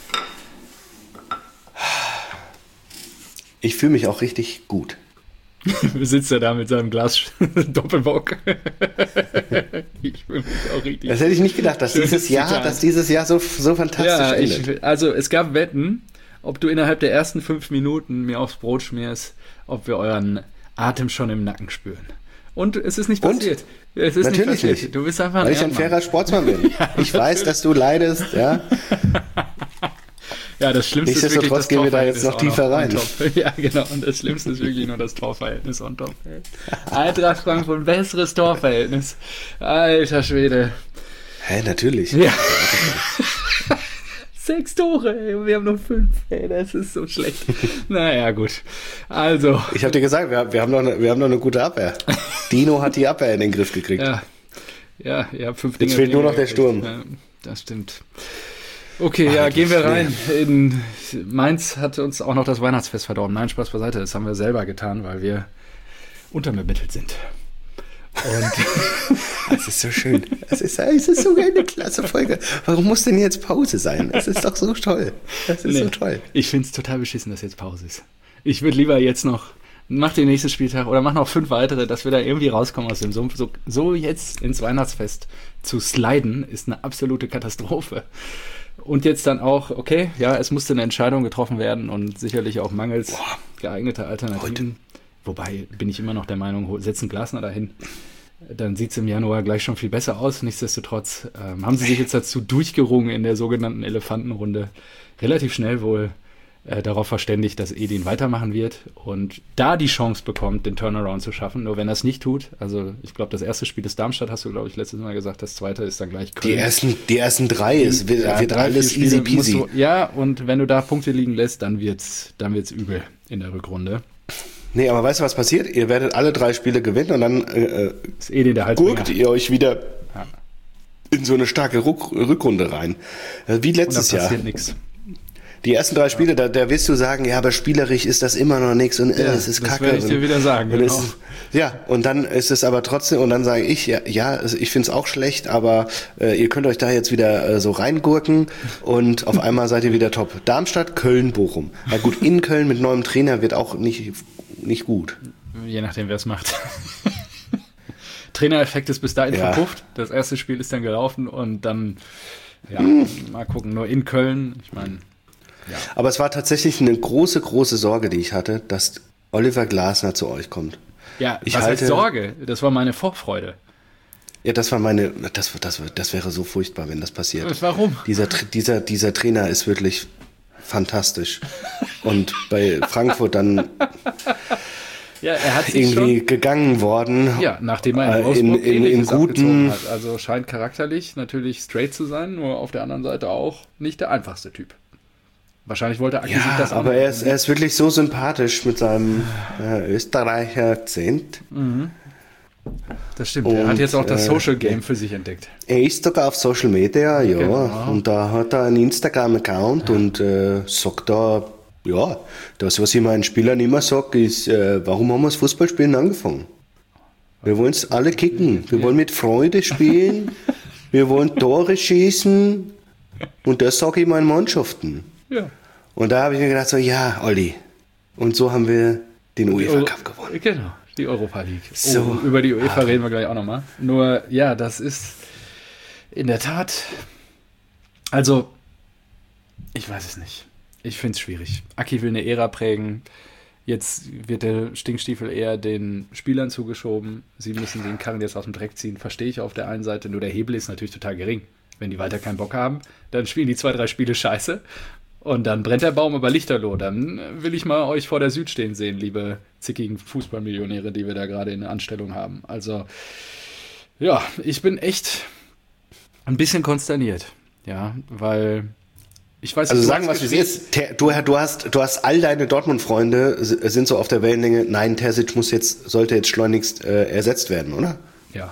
Ich fühle mich auch richtig gut. Sitzt er da mit seinem Glas Doppelbock. Ich fühle mich auch richtig. Das hätte ich nicht gedacht, dass Schönes dieses Jahr, Zitat. dass dieses Jahr so, so fantastisch Ja, endet. ich, also es gab Wetten, ob du innerhalb der ersten fünf Minuten mir aufs Brot schmierst, ob wir euren Atem schon im Nacken spüren. Und es ist nicht Und? passiert. Es ist Natürlich nicht passiert. nicht. Du bist einfach ein Weil ich ein Ehrenmann. fairer Sportsmann bin. Ich weiß, dass du leidest, ja. Ja, das Schlimmste ist wirklich Nichtsdestotrotz das gehen wir da jetzt Torverhältnis noch auch tiefer rein. on top. Ja, genau. Und das Schlimmste ist wirklich nur das Torverhältnis on top. Eintracht Frankfurt, ein besseres Torverhältnis. Alter Schwede. Hä, natürlich. Ja. Sechs Tore, ey. Wir haben noch fünf. Ey, das ist so schlecht. Naja, gut. Also. Ich habe dir gesagt, wir, wir, haben noch eine, wir haben noch eine gute Abwehr. Dino hat die Abwehr in den Griff gekriegt. Ja, ja, ihr habt fünf Jetzt Dinge. fehlt nur noch der gekriegt. Sturm. Ja, das stimmt. Okay, ja, gehen wir rein. In Mainz hat uns auch noch das Weihnachtsfest verdorben. Nein, Spaß beiseite. Das haben wir selber getan, weil wir unterbemittelt sind. Und Das ist so schön. Es ist, es ist so eine klasse Folge. Warum muss denn jetzt Pause sein? Es ist doch so toll. Das ist Nee, so toll. ich finde es total beschissen, dass jetzt Pause ist. Ich würde lieber jetzt noch, mach den nächsten Spieltag oder mach noch fünf weitere, dass wir da irgendwie rauskommen aus dem Sumpf. So, so jetzt ins Weihnachtsfest zu sliden, ist eine absolute Katastrophe. Und jetzt dann auch, okay, ja, es musste eine Entscheidung getroffen werden und sicherlich auch mangels geeigneter Alternativen. Wobei bin ich immer noch der Meinung, hol- setzen Glasner dahin. Dann sieht es im Januar gleich schon viel besser aus. Nichtsdestotrotz ähm, haben sie sich jetzt dazu durchgerungen in der sogenannten Elefantenrunde. Relativ schnell wohl äh, darauf verständigt, dass Edin weitermachen wird und da die Chance bekommt, den Turnaround zu schaffen. Nur wenn er es nicht tut, also ich glaube, das erste Spiel ist Darmstadt, hast du, glaube ich, letztes Mal gesagt, das zweite ist dann gleich Köln. Die ersten, die ersten drei ist, wird, Ja, wird drei, alles vier easy Spiele musst peasy. Du, ja, und wenn du da Punkte liegen lässt, dann wird's, dann wird's übel in der Rückrunde. Nee, aber weißt du, was passiert? Ihr werdet alle drei Spiele gewinnen und dann äh, Ist Edin der Halsbringer. gurkt ihr euch wieder Ja. in so eine starke Ruck- Rückrunde rein. Wie letztes Jahr. Und dann passiert nichts. Die ersten drei Spiele, da, da wirst du sagen, ja, aber spielerisch ist das immer noch nichts und äh, Ja, es ist das Kacke. werde ich dir und, wieder sagen, und genau. es, ja, und dann ist es aber trotzdem, und dann sage ich, ja, ja also ich finde es auch schlecht, aber äh, ihr könnt euch da jetzt wieder äh, so reingurken und auf einmal seid ihr wieder top. Darmstadt, Köln, Bochum. Na gut, in Köln mit neuem Trainer wird auch nicht, nicht gut. Je nachdem, wer es macht. Trainereffekt ist bis dahin Ja. verpufft. Das erste Spiel ist dann gelaufen und dann, ja, hm. mal gucken. Nur in Köln, ich meine, ja. Aber es war tatsächlich eine große, große Sorge, die ich hatte, dass Oliver Glasner zu euch kommt. Ja, ich was halte, heißt Sorge? Das war meine Vorfreude. Ja, das war meine, das, das, das wäre so furchtbar, wenn das passiert. Warum? Dieser, dieser, dieser Trainer ist wirklich fantastisch. Und bei Frankfurt dann ja, er hat sich irgendwie schon, gegangen worden. Ja, nachdem er in Wolfsburg in, in, in guten hat. Also scheint charakterlich natürlich straight zu sein, nur auf der anderen Seite auch nicht der einfachste Typ. Wahrscheinlich wollte Aki ja, sich das aber er ist, er ist wirklich so sympathisch mit seinem äh, Österreicher Akzent. Mhm. Das stimmt, Und, er hat jetzt auch das äh, Social Game für sich entdeckt. Er ist sogar auf Social Media, ja. Genau. Und da hat er einen Instagram-Account ja. und äh, sagt da, ja, das, was ich meinen Spielern immer sage, ist, äh, warum haben wir das Fußballspielen angefangen? Wir wollen es alle kicken. Wir wollen mit Freude spielen. Wir wollen Tore schießen. Und das sage ich meinen Mannschaften. Ja. Und da habe ich mir gedacht, so, ja, Olli. Und so haben wir den UEFA Cup gewonnen. Genau, die Europa League. So. Oh, über die UEFA reden wir gleich auch nochmal. Nur, ja, das ist in der Tat, also, ich weiß es nicht. Ich finde es schwierig. Aki will eine Ära prägen. Jetzt wird der Stinkstiefel eher den Spielern zugeschoben. Sie müssen den Karren jetzt aus dem Dreck ziehen. Verstehe ich auf der einen Seite. Nur der Hebel ist natürlich total gering. Wenn die weiter keinen Bock haben, dann spielen die zwei, drei Spiele scheiße. Und dann brennt der Baum über Lichterloh. Dann will ich mal euch vor der Süd stehen sehen, liebe zickigen Fußballmillionäre, die wir da gerade in der Anstellung haben. Also, ja, ich bin echt ein bisschen konsterniert. Ja, weil ich weiß Also nicht, sagen, was es ist. Du, du, hast, du hast all deine Dortmund-Freunde sind so auf der Wellenlänge. Nein, Terzic muss jetzt, sollte jetzt schleunigst äh, ersetzt werden, oder? Ja.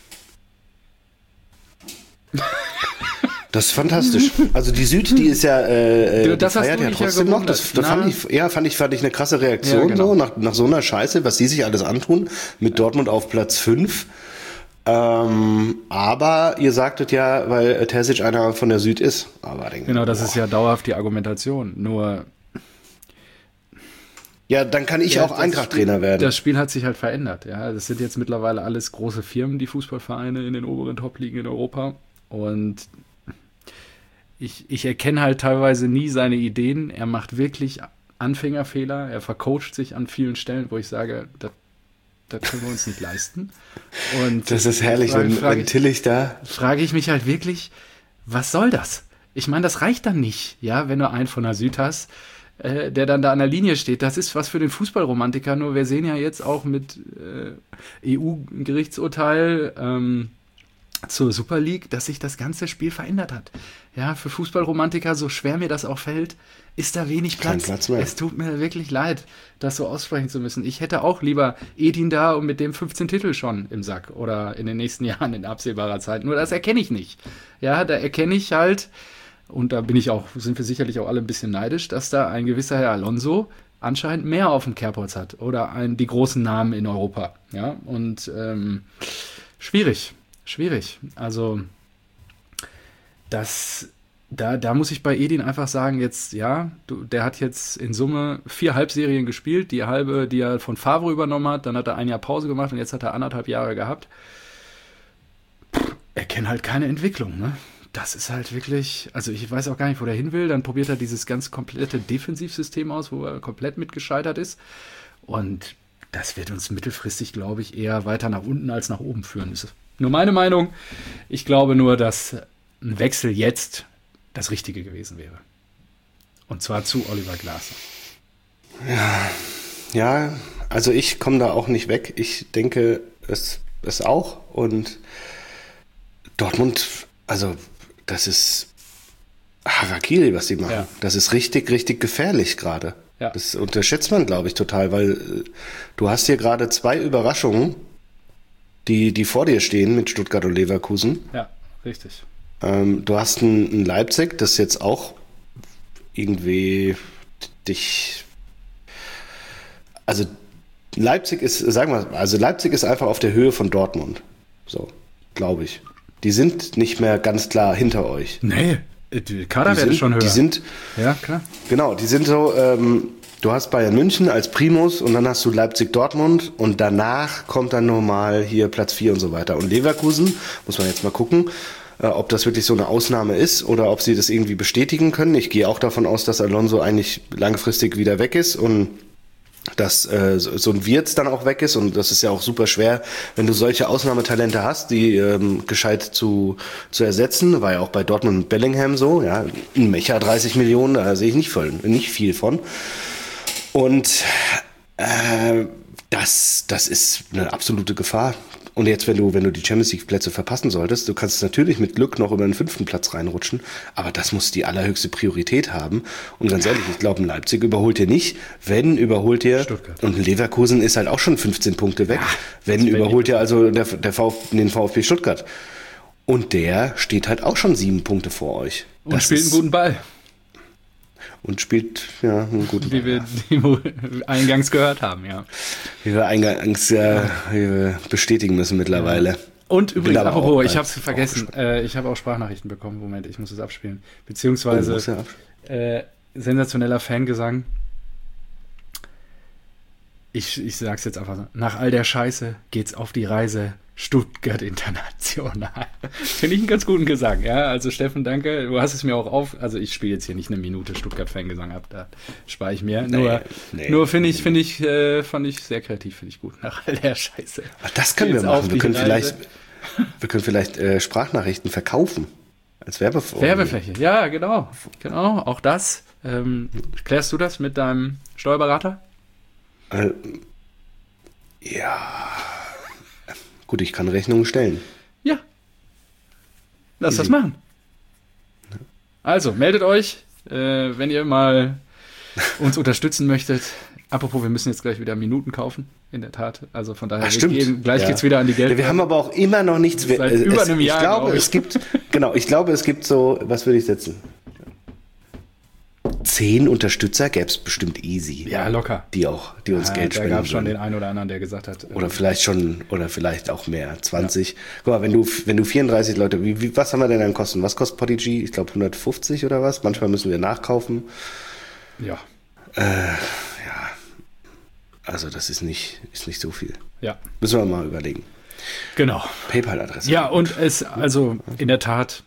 Das ist fantastisch. Also die Süd, die ist ja, äh, du, das die feiert hast du ja dich trotzdem ja noch. Das, das fand ich, ja, fand ich, fand ich eine krasse Reaktion, ja, genau. so nach, nach so einer Scheiße, was die sich alles antun, mit Dortmund auf Platz fünf. Ähm, aber ihr sagtet ja, weil Terzic einer von der Süd ist. Aber denke, genau, das boah. ist ja dauerhaft die Argumentation. Nur ja, dann kann ich ja, auch Eintracht-Trainer werden. Das Spiel hat sich halt verändert. Ja, das sind jetzt mittlerweile alles große Firmen, die Fußballvereine in den oberen Top-Ligen in Europa. Und ich, ich erkenne halt teilweise nie seine Ideen. Er macht wirklich Anfängerfehler. Er vercoacht sich an vielen Stellen, wo ich sage, das, das können wir uns nicht leisten. Und das ist herrlich, frage, wenn, frage wenn ich, Tillich da... Frage ich mich halt wirklich, was soll das? Ich meine, das reicht dann nicht, ja, wenn du einen von der Süd hast, äh, der dann da an der Linie steht. Das ist was für den Fußballromantiker. Nur wir sehen ja jetzt auch mit äh, E U-Gerichtsurteil ähm, zur Super League, dass sich das ganze Spiel verändert hat. Ja, für Fußballromantiker, so schwer mir das auch fällt, ist da wenig Platz. Kein Platz mehr. Es tut mir wirklich leid, das so aussprechen zu müssen. Ich hätte auch lieber Edin da und mit dem fünfzehn Titel schon im Sack oder in den nächsten Jahren in absehbarer Zeit. Nur das erkenne ich nicht. Ja, da erkenne ich halt, und da bin ich auch, sind wir sicherlich auch alle ein bisschen neidisch, dass da ein gewisser Herr Alonso anscheinend mehr auf dem Kerbholz hat oder ein, die großen Namen in Europa. Ja, und ähm, schwierig. Schwierig. Also, das, da, da muss ich bei Edin einfach sagen, jetzt, ja, du, der hat jetzt in Summe vier Halbserien gespielt, die halbe, die er von Favre übernommen hat, dann hat er ein Jahr Pause gemacht und jetzt hat er anderthalb Jahre gehabt. Pff, er kennt halt keine Entwicklung, ne? Das ist halt wirklich, also ich weiß auch gar nicht, wo der hin will, dann probiert er dieses ganz komplette Defensivsystem aus, wo er komplett mit gescheitert ist und das wird uns mittelfristig, glaube ich, eher weiter nach unten als nach oben führen. Das ist nur meine Meinung. Ich glaube nur, dass ein Wechsel jetzt das Richtige gewesen wäre. Und zwar zu Oliver Glasner. Ja, ja, also ich komme da auch nicht weg. Ich denke, es, es auch. Und Dortmund, also das ist Harakiri, was die machen. Ja. Das ist richtig, richtig gefährlich gerade. Ja. Das unterschätzt man, glaube ich, total, weil äh, du hast hier gerade zwei Überraschungen, die, die vor dir stehen mit Stuttgart und Leverkusen. Ja. richtig. Ähm, du hast ein, ein Leipzig, das jetzt auch irgendwie dich, also Leipzig ist, sagen wir, also Leipzig ist einfach auf der Höhe von Dortmund. So, glaube ich. Die sind nicht mehr ganz klar hinter euch. Nee, die Kaderwerte schon höher. Die sind, ja, klar. Genau, die sind so, ähm, du hast Bayern München als Primus und dann hast du Leipzig-Dortmund und danach kommt dann nochmal hier Platz vier und so weiter. Und Leverkusen, muss man jetzt mal gucken, äh, ob das wirklich so eine Ausnahme ist oder ob sie das irgendwie bestätigen können. Ich gehe auch davon aus, dass Alonso eigentlich langfristig wieder weg ist und dass äh, so so ein Wirtz dann auch weg ist und das ist ja auch super schwer, wenn du solche Ausnahmetalente hast, die ähm, gescheit zu zu ersetzen. War ja auch bei Dortmund und Bellingham so, ja, ein Mecha dreißig Millionen, da sehe ich nicht voll, nicht viel von. Und äh, das das ist eine absolute Gefahr. Und jetzt, wenn du wenn du die Champions League Plätze verpassen solltest, du kannst natürlich mit Glück noch über den fünften Platz reinrutschen, aber das muss die allerhöchste Priorität haben. Und ganz ehrlich, ich glaube, ein Leipzig überholt ihr nicht. Wenn, überholt ihr, Stuttgart. und ein Leverkusen ist halt auch schon fünfzehn Punkte weg. Ja, wenn, überholt ihr also der, der VfB, den VfB Stuttgart. Und der steht halt auch schon sieben Punkte vor euch. Und Das spielt ist, einen guten Ball, Und spielt, ja, einen guten wie wir die wir eingangs gehört haben, ja. Wie wir eingangs äh, wie wir bestätigen müssen mittlerweile. Und übrigens, aber apropos, auch ich bei- habe es vergessen, äh, ich habe auch Sprachnachrichten bekommen. Moment, ich muss es abspielen. Beziehungsweise Oh, muss ja ab- äh, sensationeller Fangesang. Ich, ich sag's jetzt einfach so. Nach all der Scheiße geht's auf die Reise Stuttgart International. Finde ich einen ganz guten Gesang, ja. Also Steffen, danke. Du hast es mir auch auf. Also ich spiele jetzt hier nicht eine Minute Stuttgart-Fangesang ab, da spare ich mir. Nur, nee. nur finde ich, finde ich, äh, fand ich sehr kreativ, finde ich gut. Nach all der Scheiße. Ach, das können wir Geht's auf machen. Wir die können Reise. vielleicht, wir können vielleicht äh, Sprachnachrichten verkaufen. Als Werbeform. Werbefläche, ja, genau. Genau, auch das. Ähm, klärst du das mit deinem Steuerberater? Äh, ja. Gut, ich kann Rechnungen stellen. Ja. Lass das Easy. machen. Also, meldet euch, äh, wenn ihr mal uns unterstützen möchtet. Apropos, wir müssen jetzt gleich wieder Minuten kaufen, in der Tat. Also von daher, Ach, wir stimmt. gehen, gleich Ja. geht's wieder an die Geld. Ja, wir haben aber auch immer noch nichts. Seit äh, über es, einem Jahr, Ich glaube, glaub ich. es gibt, genau, ich glaube, es gibt so, was würde ich setzen? Zehn Unterstützer gäbe es bestimmt easy. Ja, locker. Die auch, die uns Ja, Geld da spenden. gab es schon würden. den einen oder anderen, der gesagt hat, äh, Oder vielleicht schon, oder vielleicht auch mehr, zwanzig. Guck mal, wenn du, wenn du vierunddreißig Leute, wie, wie, was haben wir denn an Kosten? Was kostet Podigy? Ich glaube hundertfünfzig oder was? Manchmal müssen wir nachkaufen. ja, Also das ist nicht, ist nicht so viel. ja, Müssen wir mal überlegen. genau. PayPal-Adresse. Ja, und es, also in der Tat,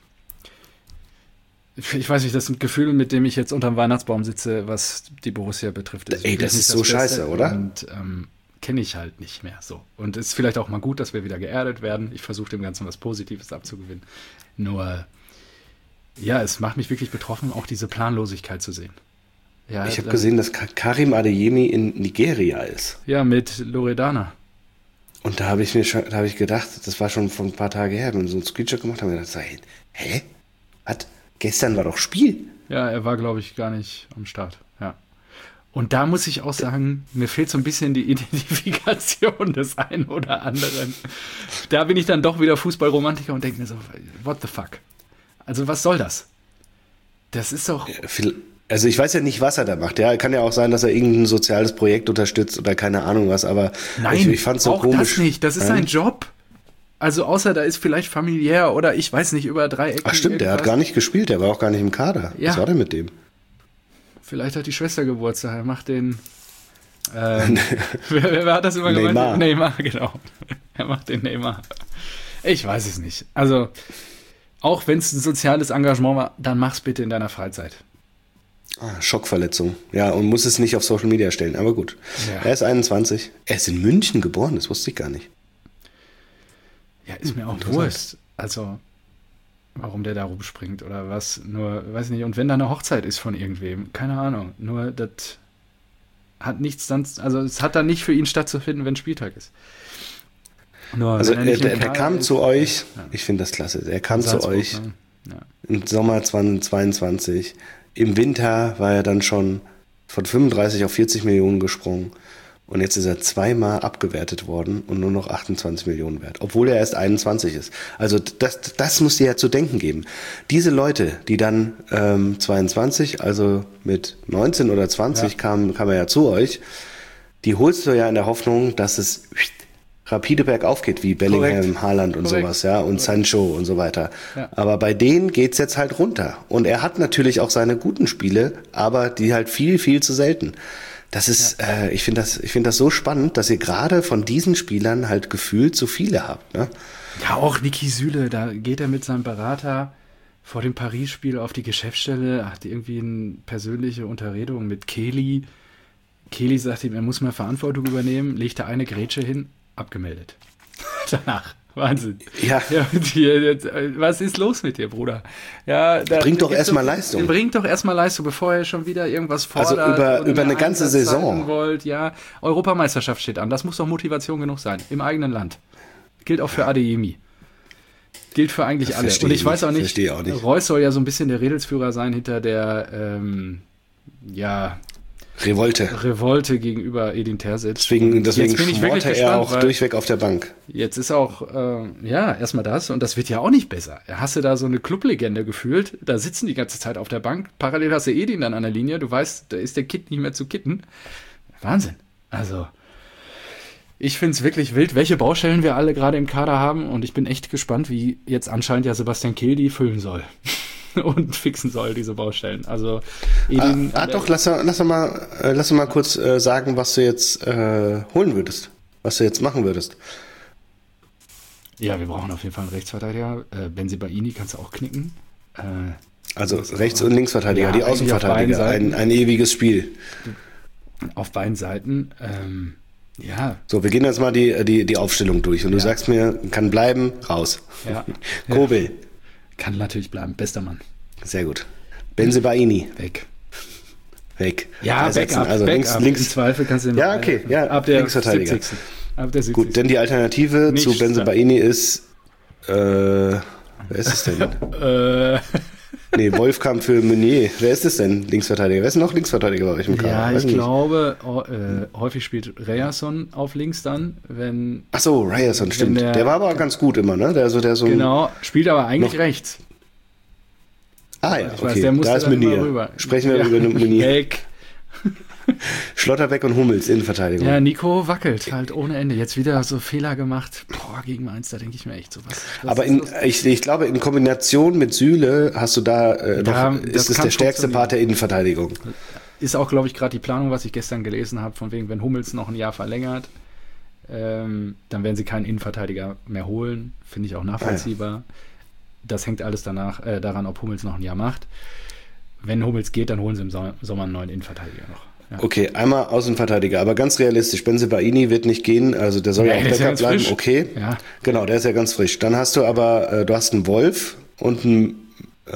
ich weiß nicht, das Gefühl, mit dem ich jetzt unterm Weihnachtsbaum sitze, was die Borussia betrifft, ist Ey, wirklich das nicht ist so scheiße, oder? Und ähm, kenne ich halt nicht mehr so. Und es ist vielleicht auch mal gut, dass wir wieder geerdet werden. Ich versuche dem Ganzen was Positives abzugewinnen. Nur, ja, es macht mich wirklich betroffen, auch diese Planlosigkeit zu sehen. Ja, Ich habe dann- gesehen, dass Ka- Karim Adeyemi in Nigeria ist. Ja, mit Loredana. Und da habe ich mir schon, da habe ich gedacht, das war schon vor ein paar Tagen her, wenn wir so einen Screenshot gemacht haben, haben wir gedacht, hä? Was? Gestern war doch Spiel. Ja, er war, glaube ich, gar nicht am Start. Ja. Und da muss ich auch sagen, mir fehlt so ein bisschen die Identifikation des einen oder anderen. Da bin ich dann doch wieder Fußballromantiker und denke mir so, what the fuck? Also was soll das? Das ist doch... Viel- Also ich weiß ja nicht, was er da macht. Ja, kann ja auch sein, dass er irgendein soziales Projekt unterstützt oder keine Ahnung was, aber Nein, ich, ich fand es so auch komisch. das nicht. Das ist sein Job. Also außer da ist vielleicht familiär oder ich weiß nicht, über drei Ecken. Ach stimmt, der hat irgendwas. gar nicht gespielt, der war auch gar nicht im Kader. Ja. Was war denn mit dem? Vielleicht hat die Schwester Geburtstag. Er macht den. Ähm, wer, wer, wer hat das immer gemeint? Neymar. Neymar, genau. Er macht den Neymar. Ich weiß es nicht. Also, auch wenn es ein soziales Engagement war, dann mach's bitte in deiner Freizeit. Ah, Schockverletzung. Ja, und muss es nicht auf Social Media stellen, aber gut. Ja. Er ist einundzwanzig. Er ist in München geboren, das wusste ich gar nicht. Ja, ist mir auch Interessant. wurscht. Also, warum der da rumspringt oder was. Nur, weiß nicht. Und wenn da eine Hochzeit ist von irgendwem, keine Ahnung. Nur, das hat nichts dann, also es hat dann nicht für ihn stattzufinden, wenn Spieltag ist. Nur, Also wenn er er, nicht im der, der Kader kam ist- zu euch, Ja. ich finde das klasse, er kam zu Salzburg, euch ne? Ja. im Sommer zweitausendzweiundzwanzig. Im Winter war er dann schon von fünfunddreißig auf vierzig Millionen gesprungen. Und jetzt ist er zweimal abgewertet worden und nur noch achtundzwanzig Millionen wert, obwohl er erst einundzwanzig ist. Also das, das muss dir ja zu denken geben. Diese Leute, die dann ähm, zweiundzwanzig, also mit neunzehn oder zwanzig ja. kam, kam er ja zu euch, die holst du ja in der Hoffnung, dass es rapide bergauf geht, wie Bellingham, Korrekt. Haaland und Korrekt. sowas, ja, und Korrekt. Sancho und so weiter. Ja. Aber bei denen geht's jetzt halt runter. Und er hat natürlich auch seine guten Spiele, aber die halt viel, viel zu selten. Das ist, ja. äh, ich finde das, ich finde das so spannend, dass ihr gerade von diesen Spielern halt gefühlt so viele habt, ne? Ja, auch Niki Süle, da geht er mit seinem Berater vor dem Paris-Spiel auf die Geschäftsstelle, hat irgendwie eine persönliche Unterredung mit Kelly. Kelly sagt ihm, er muss mal Verantwortung übernehmen, legt da eine Grätsche hin, abgemeldet. Danach. Wahnsinn. Ja. ja die, was ist los mit dir, Bruder? Ja, da, bringt doch erstmal Leistung. Bringt doch erstmal Leistung, bevor ihr schon wieder irgendwas fordert. Also über, über eine ganze Saison. Wollt. Ja, Europameisterschaft steht an. Das muss doch Motivation genug sein. Im eigenen Land. Gilt auch für Adeyemi. Gilt für eigentlich das alle. Und ich weiß auch nicht, auch nicht, Reus soll ja so ein bisschen der Redelsführer sein hinter der, ähm, ja... Revolte. Revolte gegenüber Edin Terzic. Deswegen, deswegen schmorte er auch durchweg auf der Bank. Jetzt ist auch, äh, ja, erstmal das und das wird ja auch nicht besser. Hast du da so eine Clublegende gefühlt, da sitzen die ganze Zeit auf der Bank, parallel hast du Edin dann an der Linie, du weißt, da ist der Kit nicht mehr zu kitten. Wahnsinn. Also, ich finde es wirklich wild, welche Baustellen wir alle gerade im Kader haben und ich bin echt gespannt, wie jetzt anscheinend ja Sebastian Kehl die füllen soll. Und fixen soll, diese Baustellen. Also Edin, ah, ah doch, lass, lass mal, äh, lass mal kurz äh, sagen, was du jetzt äh, holen würdest. Was du jetzt machen würdest. Ja, wir brauchen auf jeden Fall einen Rechtsverteidiger. Äh, Bensebaini kannst du auch knicken. Äh, also Rechts- und Linksverteidiger, ja, die Außenverteidiger. Ein, ein ewiges Spiel. Auf beiden Seiten. Ähm, ja. So, wir gehen jetzt mal die, die, die Aufstellung durch. Und du ja. sagst mir, kann bleiben, raus. Ja. Kobel. Ja. Kann natürlich bleiben. Bester Mann. Sehr gut. Bensebaini. Weg. Weg. Ja, Backup. Also Backup. links, links. Im Zweifel kannst du den Ja, okay. Ja, ab der Linksverteidiger. siebzigsten Ab der siebzigsten Gut, denn die Alternative Nicht zu Bensebaini ist äh, wer ist es denn? äh. Nee, Wolfkamp für Meunier. Wer ist es denn? Linksverteidiger. Wer ist noch Linksverteidiger bei euch im Kader? Ja, Weiß ich nicht. glaube, äh, häufig spielt Ryerson auf links dann, wenn... Ach so, Ryerson, stimmt. Der, der war aber ganz gut immer, ne? Der, so, der so genau, spielt aber eigentlich rechts. Ah ja, ich okay. Weiß, der muss da ist Meunier. Sprechen wir ja. über Meunier. Weg. Schlotterbeck und Hummels, Innenverteidigung. Ja, Nico wackelt halt ohne Ende. Jetzt wieder so Fehler gemacht. Boah, gegen Mainz, da denke ich mir echt so was. was Aber in, ich, ich glaube, in Kombination mit Süle hast du da, äh, ja, noch, ist es der stärkste Part der Innenverteidigung. Ist auch, glaube ich, gerade die Planung, was ich gestern gelesen habe, von wegen, wenn Hummels noch ein Jahr verlängert, ähm, dann werden sie keinen Innenverteidiger mehr holen. Finde ich auch nachvollziehbar. Ah, ja. Das hängt alles danach, äh, daran, ob Hummels noch ein Jahr macht. Wenn Hummels geht, dann holen sie im Sommer einen neuen Innenverteidiger noch. Ja. Okay, einmal Außenverteidiger, aber ganz realistisch, Bensebaini wird nicht gehen, also der soll ja, ja auch Backup bleiben, frisch. Okay. Ja. Genau, der ist ja ganz frisch. Dann hast du aber, äh, du hast einen Wolf und einen äh,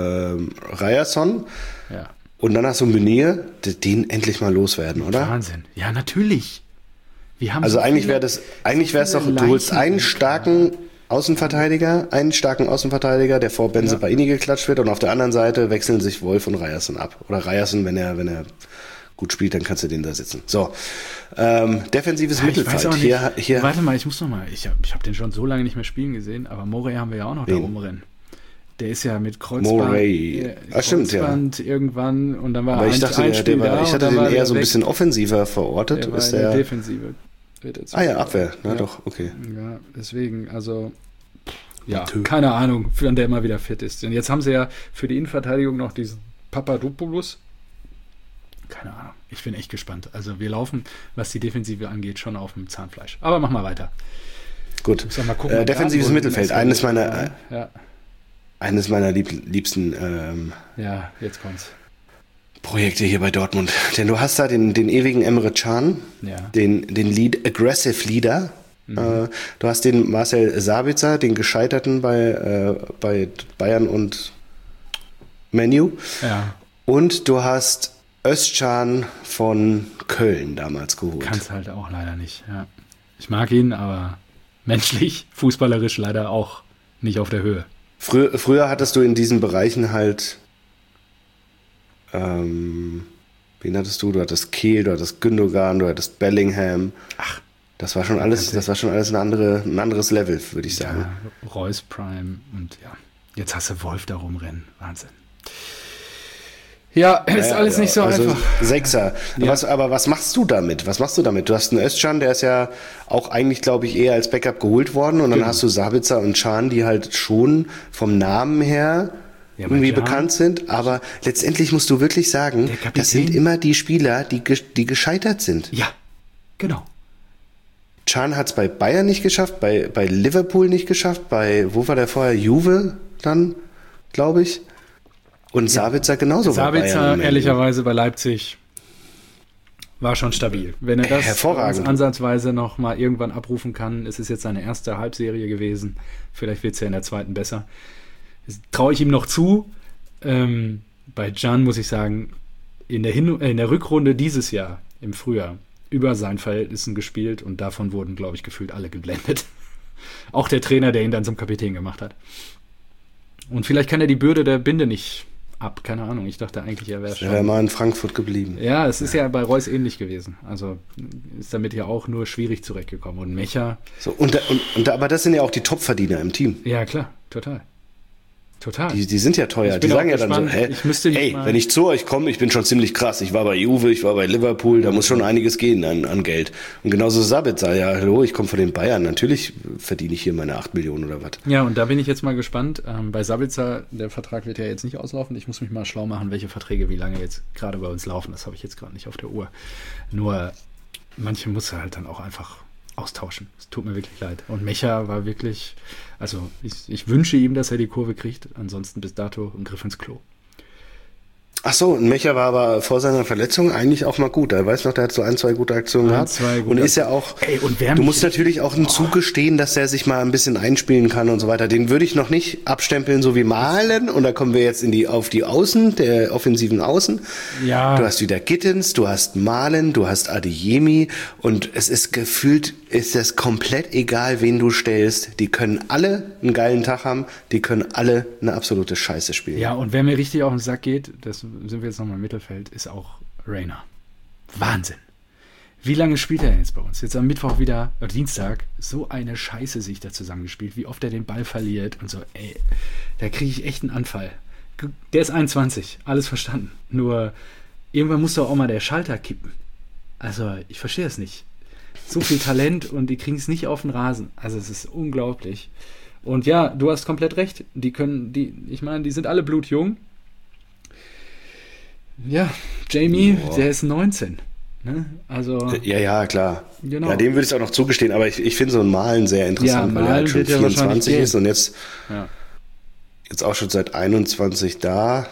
Ryerson ja. und dann hast du einen Meunier, den endlich mal loswerden, oder? Wahnsinn, ja natürlich. Wir haben also so eigentlich viele, wäre das, eigentlich so wäre es doch, du holst einen starken Außenverteidiger, einen starken Außenverteidiger, der vor Bensebaini ja. geklatscht wird und auf der anderen Seite wechseln sich Wolf und Ryerson ab. Oder Ryerson, wenn er, wenn er gut spielt, dann kannst du den da sitzen. So, ähm, defensives ja, Mittelfeld. Hier, hier. Warte mal, ich muss noch mal, ich habe ich hab den schon so lange nicht mehr spielen gesehen, aber Morey haben wir ja auch noch Wen? da rumrennen. Der ist ja mit Kreuzband, Morey. Äh, ah, stimmt, Kreuzband ja. irgendwann und dann war aber ein, ich dachte, ein der, Spiel der war, da ich hatte den eher so ein bisschen offensiver verortet. Der war ist in der der Defensive. Ah ja, Abwehr, na ja. doch, okay. Ja, deswegen, also ja, keine Ahnung, wann der immer wieder fit ist. Und jetzt haben sie ja für die Innenverteidigung noch diesen Papadopoulos. Keine Ahnung, ich bin echt gespannt. Also wir laufen, was die Defensive angeht, schon auf dem Zahnfleisch. Aber mach mal weiter. Gut, mal gucken, äh, defensives Mittelfeld, eines meiner, ja. eines meiner lieb, liebsten ähm, ja, jetzt kommt's. Projekte hier bei Dortmund. Denn du hast da den, den ewigen Emre Can, ja. den, den Lead, Aggressive Leader. Mhm. Äh, du hast den Marcel Sabitzer, den Gescheiterten bei, äh, bei Bayern und Menu. Ja. Und du hast Özcan von Köln damals geholt. Kannst halt auch leider nicht. Ja. Ich mag ihn, aber menschlich, fußballerisch leider auch nicht auf der Höhe. Früher, früher hattest du in diesen Bereichen halt ähm, Wen hattest du? Du hattest Kehl, du hattest Gündogan, du hattest Bellingham. Ach. Das war schon alles, das war schon alles eine andere, ein anderes Level, würde ich sagen. Ja, Reus Prime und ja, jetzt hast du Wolf da rumrennen. Wahnsinn. Ja, ist ja, alles ja, nicht so also einfach. Sechser. Ja. Was, aber was machst du damit? Was machst du damit? Du hast einen Özcan, der ist ja auch eigentlich, glaube ich, eher als Backup geholt worden. Und dann genau. hast du Sabitzer und Can, die halt schon vom Namen her ja, irgendwie Can, bekannt sind. Aber letztendlich musst du wirklich sagen, das sind immer die Spieler, die, die gescheitert sind. Ja, genau. Can hat es bei Bayern nicht geschafft, bei, bei Liverpool nicht geschafft, bei, wo war der vorher? Juve dann, glaube ich. Und Sabitzer genauso Sabitzer, bei Bayern. Sabitzer, ehrlicherweise bei Leipzig, war schon stabil. Wenn er das Hervorragend. ansatzweise noch mal irgendwann abrufen kann, ist es jetzt seine erste Halbserie gewesen. Vielleicht wird es ja in der zweiten besser. Das traue ich ihm noch zu. Ähm, bei Can muss ich sagen, in der, Hin- äh, in der Rückrunde dieses Jahr, im Frühjahr, über seinen Verhältnissen gespielt und davon wurden, glaube ich, gefühlt alle geblendet. Auch der Trainer, der ihn dann zum Kapitän gemacht hat. Und vielleicht kann er die Bürde der Binde nicht ab, keine Ahnung. Ich dachte eigentlich, er wäre schon... Er wäre mal in Frankfurt geblieben. Ja, es ist ja bei Reus ähnlich gewesen. Also ist damit ja auch nur schwierig zurechtgekommen. Und Mecha... So, und, und, und, aber das sind ja auch die Topverdiener im Team. Ja, klar, total. Total. Die, die sind ja teuer. Die sagen ja dann so, hä, ich müsste ey, wenn ich zu euch komme, ich bin schon ziemlich krass. Ich war bei Juve, ich war bei Liverpool, da muss schon einiges gehen an, an Geld. Und genauso Sabitzer, ja, hallo, ich komme von den Bayern. Natürlich verdiene ich hier meine acht Millionen oder was. Ja, und da bin ich jetzt mal gespannt. Ähm, bei Sabitzer, der Vertrag wird ja jetzt nicht auslaufen. Ich muss mich mal schlau machen, welche Verträge wie lange jetzt gerade bei uns laufen. Das habe ich jetzt gerade nicht auf der Uhr. Nur manche muss er halt dann auch einfach austauschen. Es tut mir wirklich leid. Und Mecha war wirklich, also ich, ich wünsche ihm, dass er die Kurve kriegt. Ansonsten bis dato ein Griff ins Klo. Ach so, Mecha war aber vor seiner Verletzung eigentlich auch mal gut. Er weiß noch, der hat so ein, zwei gute Aktionen ein, gehabt. Zwei und ist ja auch, ey, und wer du musst natürlich auch ihm zugestehen, dass er sich mal ein bisschen einspielen kann und so weiter. Den würde ich noch nicht abstempeln, so wie Malen. Und da kommen wir jetzt in die, auf die Außen, der offensiven Außen. Ja. Du hast wieder Gittens, du hast Malen, du hast Adeyemi. Und es ist gefühlt, ist es komplett egal, wen du stellst. Die können alle einen geilen Tag haben. Die können alle eine absolute Scheiße spielen. Ja, und wer mir richtig auf den Sack geht, das sind wir jetzt nochmal im Mittelfeld, ist auch Reina. Wahnsinn. Wie lange spielt er jetzt bei uns? Jetzt am Mittwoch wieder, oder Dienstag, so eine Scheiße sich da zusammengespielt, wie oft er den Ball verliert und so, ey, da kriege ich echt einen Anfall. Der ist einundzwanzig, alles verstanden. Nur, irgendwann muss doch auch mal der Schalter kippen. Also, ich verstehe es nicht. So viel Talent und die kriegen es nicht auf den Rasen. Also, es ist unglaublich. Und ja, du hast komplett recht. Die können, die, ich meine, die sind alle blutjung. Ja, Jamie, Boah. der ist neunzehn. Ne? Also, ja, ja, klar. Genau. Ja, dem würde ich es auch noch zugestehen, aber ich, ich finde so ein Malen sehr interessant, ja, weil er halt schon vierundzwanzig ist und jetzt, ja. jetzt auch schon seit einundzwanzig da.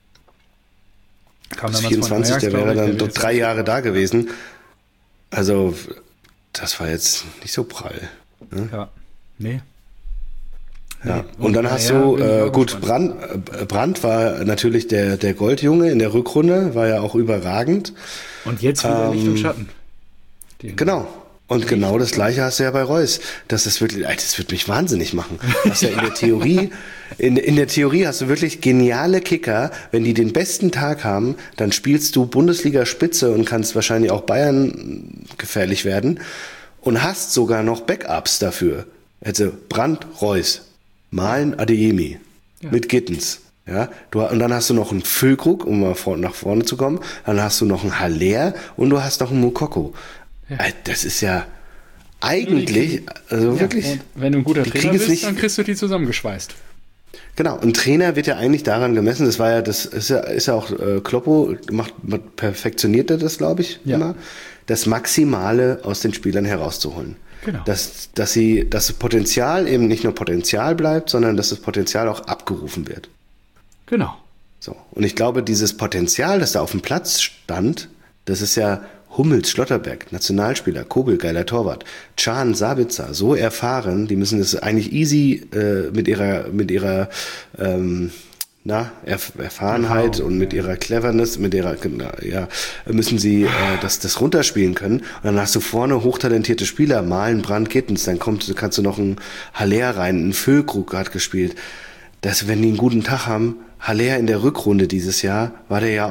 Kam bis vierundzwanzig, der wäre dann doch drei Jahre da gewesen. Also, das war jetzt nicht so prall. Ne? Ja, nee. Ja, und dann hast du, äh, gut, Brandt, äh, Brandt war natürlich der, der Goldjunge in der Rückrunde, war ja auch überragend. Und jetzt wieder ähm, Licht im Schatten. Den genau. Und genau das Gleiche hast du ja bei Reus. Das ist wirklich, das wird mich wahnsinnig machen. Das ist ja in der Theorie, in, in der Theorie hast du wirklich geniale Kicker. Wenn die den besten Tag haben, dann spielst du Bundesliga-Spitze und kannst wahrscheinlich auch Bayern gefährlich werden und hast sogar noch Backups dafür. Also Brandt, Reus. Malen, Adeyemi ja. mit Gittens. Ja, du, und dann hast du noch einen Füllkrug, um mal vor, nach vorne zu kommen. Dann hast du noch einen Haller und du hast noch einen Mukoko. Ja. Das ist ja eigentlich, also ja, wirklich. Wenn du ein guter Trainer bist, nicht, dann kriegst du die zusammengeschweißt. Genau, ein Trainer wird ja eigentlich daran gemessen, das war ja, das ist ja, ist ja auch, äh, Kloppo macht, perfektioniert er das, glaube ich, ja. immer, das Maximale aus den Spielern herauszuholen. Genau. Dass, dass sie, dass das Potenzial eben nicht nur Potenzial bleibt, sondern dass das Potenzial auch abgerufen wird. Genau. So. Und ich glaube, dieses Potenzial, das da auf dem Platz stand, das ist ja Hummels, Schlotterberg, Nationalspieler, Kobel, geiler Torwart, Can, Sabitzer, so erfahren, die müssen das eigentlich easy äh, mit ihrer, mit ihrer ähm, na, Erf- Erfahrenheit genau, und mit ja. ihrer Cleverness, mit ihrer, ja, müssen sie äh, das, das runterspielen können. Und dann hast du vorne hochtalentierte Spieler, Malen, Brandt, Gittens, dann kommt, kannst du noch einen Haller rein, einen Füllkrug hat gespielt. Dass, wenn die einen guten Tag haben, Haller in der Rückrunde dieses Jahr, war der ja auch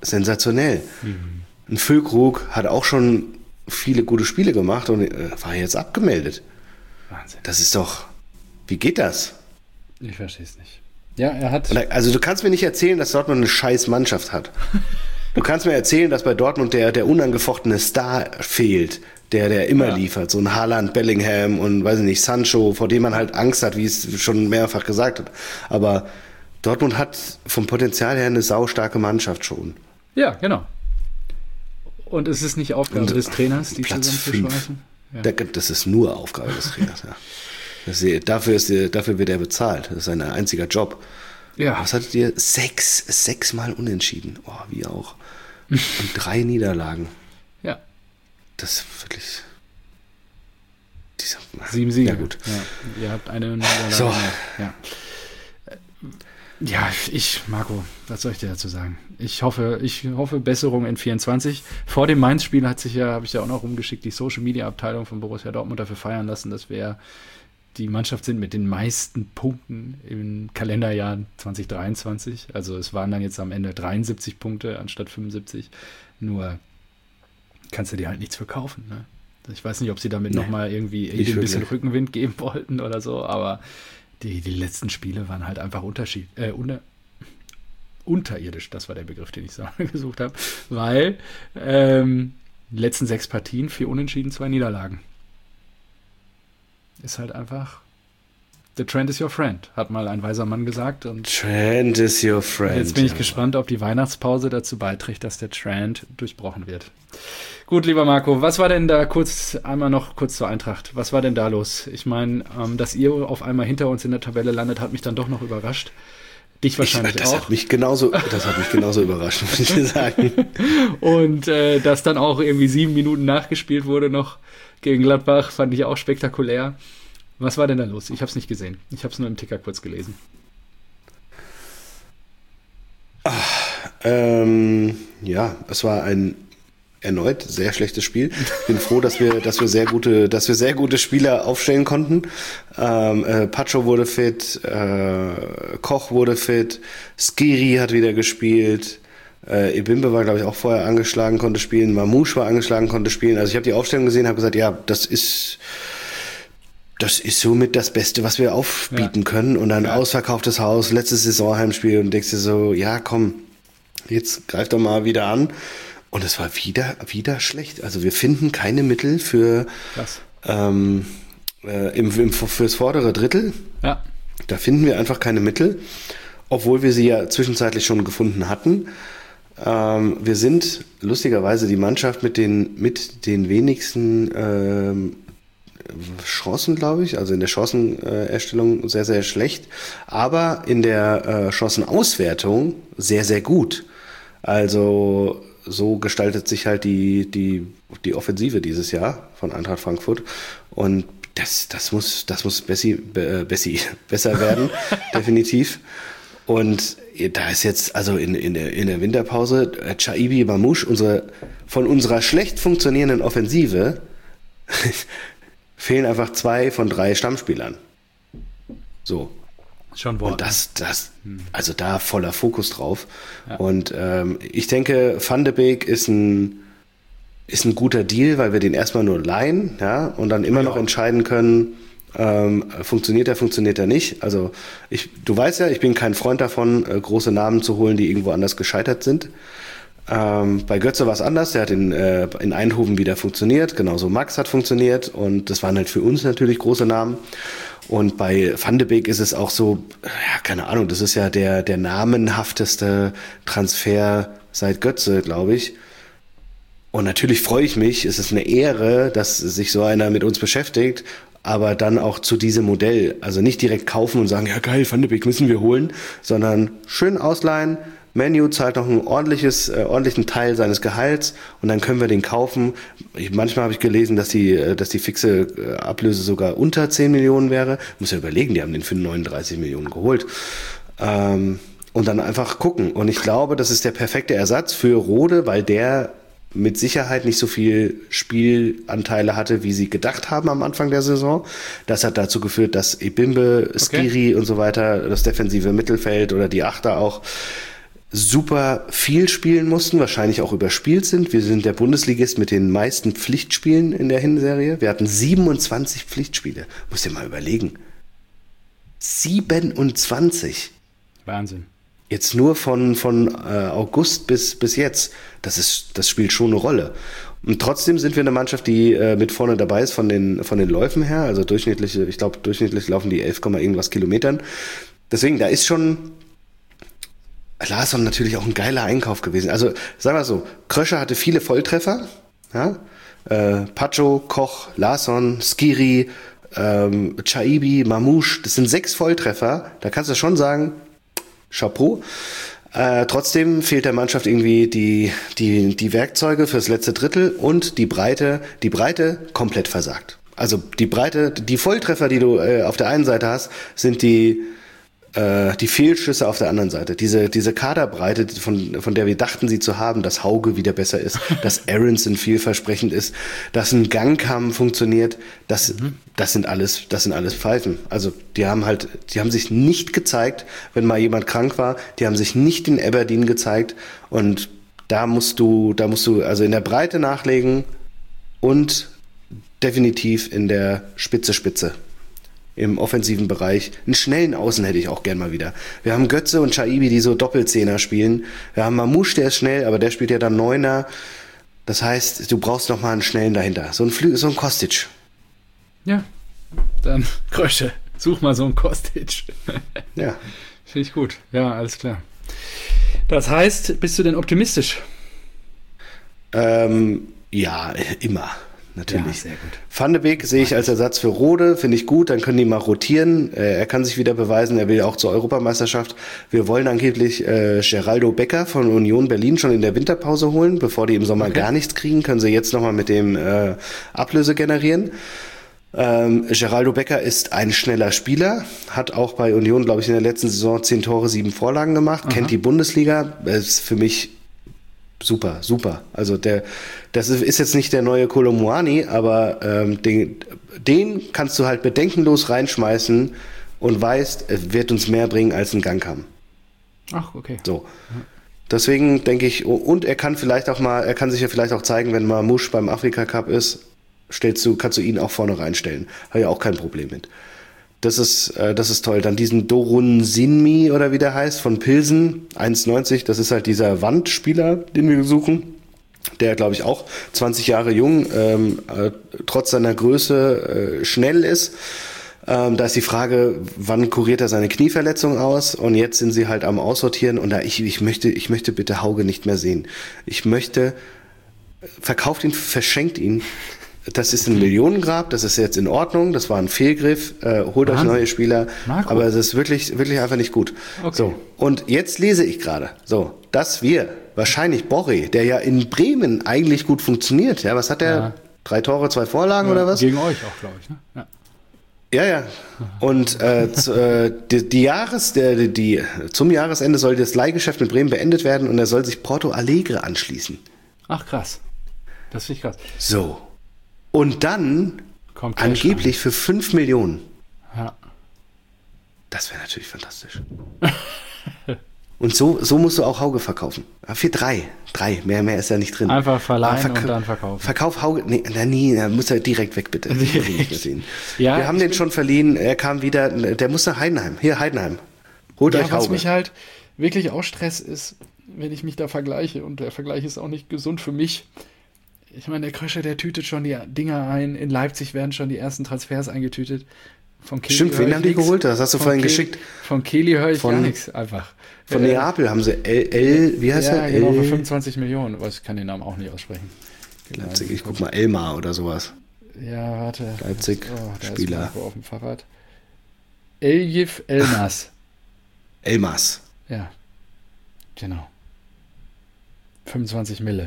sensationell. Mhm. Ein Füllkrug hat auch schon viele gute Spiele gemacht und äh, war jetzt abgemeldet. Wahnsinn. Das ist doch, wie geht das? Ich verstehe es nicht. Ja, er hat... Also du kannst mir nicht erzählen, dass Dortmund eine scheiß Mannschaft hat. Du kannst mir erzählen, dass bei Dortmund der, der unangefochtene Star fehlt, der, der immer ja. liefert. So ein Haaland, Bellingham und, weiß ich nicht, Sancho, vor dem man halt Angst hat, wie es schon mehrfach gesagt hat. Aber Dortmund hat vom Potenzial her eine saustarke Mannschaft schon. Ja, genau. Und es ist nicht Aufgabe und des Trainers, die Platz zusammenzuschweißen? Ja. Das ist nur Aufgabe des Trainers, ja. Das ist, dafür, ist, dafür wird er bezahlt. Das ist sein einziger Job. Ja. Was hattet ihr? Sechs, sechsmal unentschieden. Oh, wie auch. Und drei Niederlagen. Ja. Das ist wirklich... Dieser, Sieben Siege. Ja, gut. Ja, ihr habt eine Niederlage. So. Ja. Ja, ich, Marco, was soll ich dir dazu sagen? Ich hoffe, ich hoffe Besserung in vierundzwanzig. Vor dem Mainz-Spiel hat sich ja, habe ich ja auch noch rumgeschickt, die Social-Media-Abteilung von Borussia Dortmund dafür feiern lassen, dass wir die Mannschaft sind mit den meisten Punkten im Kalenderjahr zwanzig dreiundzwanzig. Also es waren dann jetzt am Ende dreiundsiebzig Punkte anstatt fünfundsiebzig. Nur kannst du dir halt nichts verkaufen. Ne? Ich weiß nicht, ob sie damit nee, nochmal irgendwie ein bisschen Rückenwind geben wollten oder so, aber die, die letzten Spiele waren halt einfach Unterschied, äh, unter, unterirdisch, das war der Begriff, den ich so gesucht habe, weil ähm, die letzten sechs Partien, vier Unentschieden, zwei Niederlagen. Ist halt einfach, the trend is your friend, hat mal ein weiser Mann gesagt. Und Trend is your friend. Jetzt bin ich ja. gespannt, ob die Weihnachtspause dazu beiträgt, dass der Trend durchbrochen wird. Gut, lieber Marco, was war denn da kurz, einmal noch kurz zur Eintracht, was war denn da los? Ich meine, ähm, dass ihr auf einmal hinter uns in der Tabelle landet, hat mich dann doch noch überrascht. Dich wahrscheinlich ich, das auch. Hat mich genauso, das hat mich genauso überrascht, muss ich dir sagen. Und äh, dass dann auch irgendwie sieben Minuten nachgespielt wurde noch gegen Gladbach, fand ich auch spektakulär. Was war denn da los? Ich habe es nicht gesehen. Ich habe es nur im Ticker kurz gelesen. Ach, ähm, ja, es war ein erneut sehr schlechtes Spiel. Ich bin froh, dass wir, dass wir sehr gute, dass wir sehr gute Spieler aufstellen konnten. Ähm, äh, Pacho wurde fit, äh, Koch wurde fit, Skiri hat wieder gespielt. Äh, Ebimbe war, glaube ich, auch vorher angeschlagen, konnte spielen. Mamouche war angeschlagen, konnte spielen. Also ich habe die Aufstellung gesehen, habe gesagt, ja, das ist, das ist somit das Beste, was wir aufbieten ja. können. Und ein ja. ausverkauftes Haus, letztes Saisonheimspiel und denkst dir so, ja, komm, jetzt greif doch mal wieder an. Und es war wieder, wieder schlecht. Also wir finden keine Mittel für ähm, äh, im, im, fürs vordere Drittel. Ja. Da finden wir einfach keine Mittel, obwohl wir sie ja zwischenzeitlich schon gefunden hatten. Ähm, wir sind lustigerweise die Mannschaft mit den, mit den wenigsten ähm, Chancen, glaube ich. Also in der Chancenerstellung sehr, sehr schlecht. Aber in der äh, Chancenauswertung sehr, sehr gut. Also so gestaltet sich halt die, die, die Offensive dieses Jahr von Eintracht Frankfurt. Und das, das muss, das muss Bessi, äh, Bessi besser werden, definitiv. Und da ist jetzt, also in, in, der, in der Winterpause, Chaibi Mamouche, unsere, von unserer schlecht funktionierenden Offensive, fehlen einfach zwei von drei Stammspielern. So. Schon Wort. Und das, das, also da voller Fokus drauf. Ja. Und ähm, ich denke, Van de Beek ist ein, ist ein guter Deal, weil wir den erstmal nur leihen, ja, und dann immer ja. noch entscheiden können, ähm, funktioniert er, funktioniert er nicht. Also ich, du weißt ja, ich bin kein Freund davon, äh, große Namen zu holen, die irgendwo anders gescheitert sind. Ähm, bei Götze war es anders, der hat in, äh, in Eindhoven wieder funktioniert, genauso Max hat funktioniert und das waren halt für uns natürlich große Namen. Und bei Van de Beek ist es auch so, ja, keine Ahnung, das ist ja der, der namenhafteste Transfer seit Götze, glaube ich. Und natürlich freue ich mich, es ist eine Ehre, dass sich so einer mit uns beschäftigt, aber dann auch zu diesem Modell. Also nicht direkt kaufen und sagen, ja geil, Van de Beek müssen wir holen, sondern schön ausleihen. Man U zahlt noch ein ordentliches, äh, ordentlichen Teil seines Gehalts und dann können wir den kaufen. Ich, manchmal habe ich gelesen, dass die, dass die fixe äh, Ablöse sogar unter zehn Millionen wäre. Muss ja überlegen, die haben den für neununddreißig Millionen geholt. Ähm, und dann einfach gucken. Und ich glaube, das ist der perfekte Ersatz für Rode, weil der mit Sicherheit nicht so viel Spielanteile hatte, wie sie gedacht haben am Anfang der Saison. Das hat dazu geführt, dass Ebimbe, Skiri okay. und so weiter, das defensive Mittelfeld oder die Achter auch super viel spielen mussten, wahrscheinlich auch überspielt sind. Wir sind der Bundesligist mit den meisten Pflichtspielen in der Hinserie. Wir hatten siebenundzwanzig Pflichtspiele. Muss dir mal überlegen. siebenundzwanzig. Wahnsinn. Jetzt nur von, von äh, August bis, bis jetzt. Das ist, das spielt schon eine Rolle. Und trotzdem sind wir eine Mannschaft, die äh, mit vorne dabei ist von den, von den Läufen her. Also durchschnittliche, ich glaube, durchschnittlich laufen die elf, irgendwas Kilometern. Deswegen, da ist schon Larsson natürlich auch ein geiler Einkauf gewesen. Also, sagen wir so, Krösche hatte viele Volltreffer. Ja? Äh, Pacho, Koch, Larsson, Skiri, ähm, Chaibi, Mamouche. Das sind sechs Volltreffer. Da kannst du schon sagen, Chapeau. Äh, trotzdem fehlt der Mannschaft irgendwie die, die, die Werkzeuge fürs letzte Drittel und die Breite, die Breite komplett versagt. Also die Breite, die Volltreffer, die du äh, auf der einen Seite hast, sind die, äh, die Fehlschüsse auf der anderen Seite. Diese, diese Kaderbreite, von, von der wir dachten, sie zu haben, dass Hauge wieder besser ist, dass Aronson vielversprechend ist, dass ein Gangkampf funktioniert, das, mhm. das sind alles, das sind alles Pfeifen. Also die haben halt, die haben sich nicht gezeigt, wenn mal jemand krank war, die haben sich nicht in Aberdeen gezeigt und da musst du, da musst du also in der Breite nachlegen und definitiv in der Spitze Spitze. Im offensiven Bereich. Einen schnellen Außen hätte ich auch gern mal wieder. Wir haben Götze und Chaibi, die so Doppelzehner spielen. Wir haben Mamouche, der ist schnell, aber der spielt ja dann Neuner. Das heißt, du brauchst noch mal einen schnellen dahinter. So ein Flü- so ein Kostic. Ja, dann Krösche. Such mal so einen Kostic. Ja. Finde ich gut. Ja, alles klar. Das heißt, bist du denn optimistisch? Ähm, ja, immer. Natürlich. Ja, sehr gut. Van de Beek sehe ich als Ersatz für Rode, finde ich gut, dann können die mal rotieren. Äh, er kann sich wieder beweisen, er will auch zur Europameisterschaft. Wir wollen angeblich äh, Geraldo Becker von Union Berlin schon in der Winterpause holen, bevor die im Sommer okay. gar nichts kriegen, können sie jetzt nochmal mit dem äh, Ablöse generieren. Ähm, Geraldo Becker ist ein schneller Spieler, hat auch bei Union, glaube ich, in der letzten Saison zehn Tore, sieben Vorlagen gemacht, Aha. kennt die Bundesliga, ist für mich super, super. Also der, das ist jetzt nicht der neue Kolomuani, aber ähm, den, den kannst du halt bedenkenlos reinschmeißen und weißt, es wird uns mehr bringen als ein Gangkamm. Ach, okay. So. Deswegen denke ich, und er kann vielleicht auch mal, er kann sich ja vielleicht auch zeigen, wenn Mamouche beim Afrika Cup ist, stellst du, kannst du ihn auch vorne reinstellen. Habe ja auch kein Problem mit. Das ist, äh, das ist toll. Dann diesen Dorun Sinmi oder wie der heißt, von Pilsen, eins neunzig, das ist halt dieser Wandspieler, den wir suchen. Der, glaube ich, auch zwanzig Jahre jung, ähm, äh, trotz seiner Größe äh, schnell ist. Ähm, da ist die Frage, wann kuriert er seine Knieverletzung aus? Und jetzt sind sie halt am Aussortieren und da ich, ich möchte, ich möchte bitte Hauge nicht mehr sehen. Ich möchte, verkauft ihn, verschenkt ihn. Das ist ein Millionengrab, das ist jetzt in Ordnung, das war ein Fehlgriff, äh, holt Wahnsinn. Euch neue Spieler, Marco. Aber es ist wirklich, wirklich einfach nicht gut. Okay. So, und jetzt lese ich gerade, so, dass wir wahrscheinlich Borre, der ja in Bremen eigentlich gut funktioniert, ja, was hat der? Ja. Drei Tore, zwei Vorlagen ja, oder was? Gegen euch auch, glaube ich, ne? Ja. Ja, ja. Und äh, zu, äh, die, die Jahres, der, die, die, zum Jahresende soll das Leihgeschäft mit Bremen beendet werden und er soll sich Porto Alegre anschließen. Ach krass, das finde ich krass. So. Und dann kommt angeblich für fünf Millionen. Ja. Das wäre natürlich fantastisch. Und so, so musst du auch Hauge verkaufen. Für drei. Drei. Mehr, mehr ist ja nicht drin. Einfach verleihen verk- und dann verkaufen. Verkauf Hauge. Nee, na, nie, er muss er direkt weg, bitte. Direkt. Ja, wir haben den schon verliehen. Er kam wieder. Der muss nach Heidenheim. Hier, Heidenheim. Holt ja, euch Hauge. Was mich halt wirklich auch Stress ist, wenn ich mich da vergleiche. Und der Vergleich ist auch nicht gesund für mich. Ich meine, der Krösche, der tütet schon die Dinger ein. In Leipzig werden schon die ersten Transfers eingetütet. Von Kelly Stimmt, wen haben die geholt? Das hast du vorhin Kelly, geschickt. Von Kelly höre ich von, gar nichts, einfach. Von äh, Neapel haben sie L, L wie heißt ja, er? Ja, genau, L- für fünfundzwanzig Millionen. Ich kann den Namen auch nicht aussprechen. Leipzig, ich guck mal, Elmar oder sowas. Ja, warte. Leipzig, oh, da Spieler. Ist auf dem Fahrrad. Eljif Elmas. Elmas. Ja, genau. fünfundzwanzig Mille.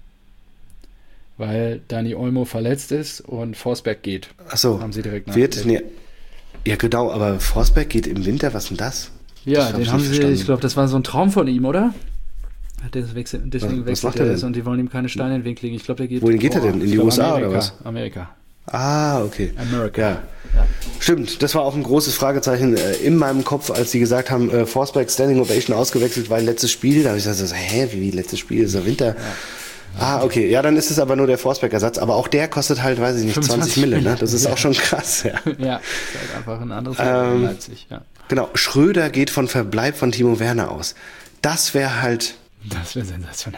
Weil Dani Olmo verletzt ist und Forsberg geht. Ach so. Haben sie direkt wird, nee, ja, genau, aber Forsberg geht im Winter, was denn das? Ja, das den hab haben ich sie, verstanden. ich glaube, das war so ein Traum von ihm, oder? Deswegen wechselt, deswegen was, was wechselt er er denn? und die wollen ihm keine Steine in den Weg legen. Ich glaube, der geht. Wohin geht oh, er denn? In die glaub, U S A Amerika, oder was? Amerika. Ah, okay. America. Ja. Ja. Stimmt, das war auch ein großes Fragezeichen äh, in meinem Kopf, als die gesagt haben, äh, Forsberg Standing Ovation ausgewechselt, weil letztes Spiel. Da habe ich gesagt, so, hä, wie letztes Spiel? Ist der Winter? Ja. Ah, okay. Ja, dann ist es aber nur der Forsberg-Ersatz. Aber auch der kostet halt, weiß ich nicht, zwanzig Mille. Ne? Das ist ja. auch schon krass. Ja, ja, ist halt einfach ein anderes ähm, in Leipzig. Ja. Genau, Schröder geht von Verbleib von Timo Werner aus. Das wäre halt... Das wäre sensationell.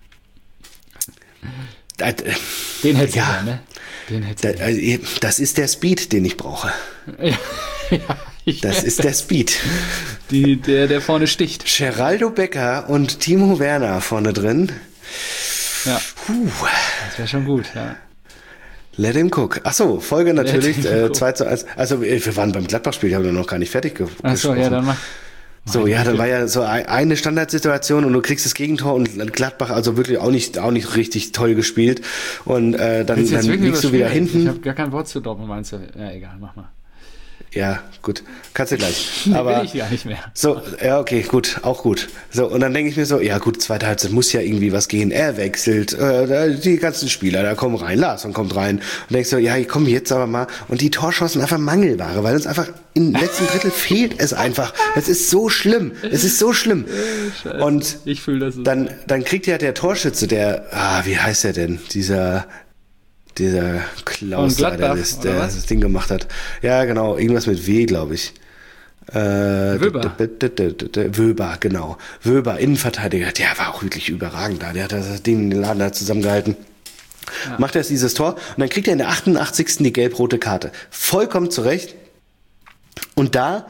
Äh, Den hättest ja, du gerne, ne? Den hättest du da, äh, das ist der Speed, den ich brauche. Ja, ja, ich das ist der Speed. Die, der, der vorne sticht. Geraldo Becker und Timo Werner vorne drin. Ja, Puh. Das wäre schon gut, ja. Let him cook. Achso, Folge natürlich äh, zwei zu eins. Also wir waren beim Gladbach-Spiel, ich habe noch gar nicht fertig ge- Ach so, ja, dann mach. So, ja, dann war ja so eine Standardsituation und du kriegst das Gegentor und Gladbach also wirklich auch nicht auch nicht richtig toll gespielt und äh, dann, dann liegst du wieder hinten. Ich habe gar kein Wort zu Dortmund, meinst du? Ja, egal, mach mal. Ja, gut. Kannst du gleich. Nee, aber will ich gar nicht mehr. So, ja, okay, gut, auch gut. So, und dann denke ich mir so, ja gut, zweite Halbzeit muss ja irgendwie was gehen. Er wechselt, äh, die ganzen Spieler, da kommen rein, Larsson kommt rein. Und denkst so, ja, komm jetzt aber mal. Und die Torchancen einfach Mangelware, weil uns einfach im letzten Drittel fehlt es einfach. Es ist so schlimm. Es ist so schlimm. Scheiße. Und ich fühle das so. Dann, dann kriegt ja der Torschütze, der, ah, wie heißt der denn? Dieser... Dieser Klaus, der, das, der das Ding gemacht hat. Ja, genau. Irgendwas mit W, glaube ich. Äh, Wöber. Wöber, genau. Wöber, Innenverteidiger. Der war auch wirklich überragend da. Der hat das Ding in den Laden da zusammengehalten. Ja. Macht erst dieses Tor und dann kriegt er in der achtundachtzigsten die gelb-rote Karte. Vollkommen zurecht. Und da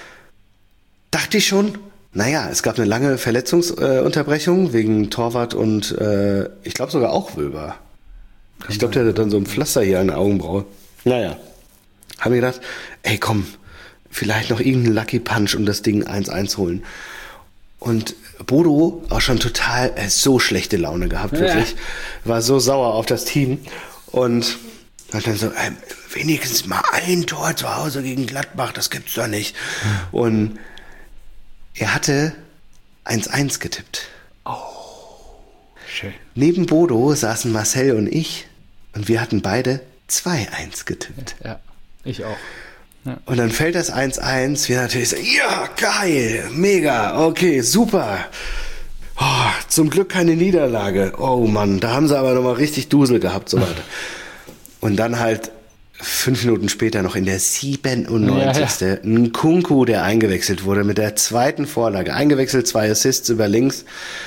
dachte ich schon, naja, es gab eine lange Verletzungsunterbrechung äh, wegen Torwart und äh, ich glaube sogar auch Wöber. Ich glaube, der hatte dann so ein Pflaster hier an der Augenbraue. Naja. Haben wir gedacht, ey komm, vielleicht noch irgendeinen Lucky Punch und das Ding eins eins holen. Und Bodo auch schon total, äh, so schlechte Laune gehabt, wirklich. Ja. War so sauer auf das Team. Und hat dann so, ey, wenigstens mal ein Tor zu Hause gegen Gladbach, das gibt's doch nicht. Mhm. Und er hatte eins eins getippt. Oh. Schön. Neben Bodo saßen Marcel und ich und wir hatten beide zwei eins getippt. Ja, ich auch. Ja. Und dann fällt das eins eins, wir natürlich so, ja, geil, mega, okay, super. Oh, zum Glück keine Niederlage. Oh Mann, da haben sie aber nochmal richtig Dusel gehabt, so weiter. Und dann halt fünf Minuten später noch in der siebenundneunzigsten Ja, ja. ein Kunku, der eingewechselt wurde mit der zweiten Vorlage. Eingewechselt, zwei Assists über links.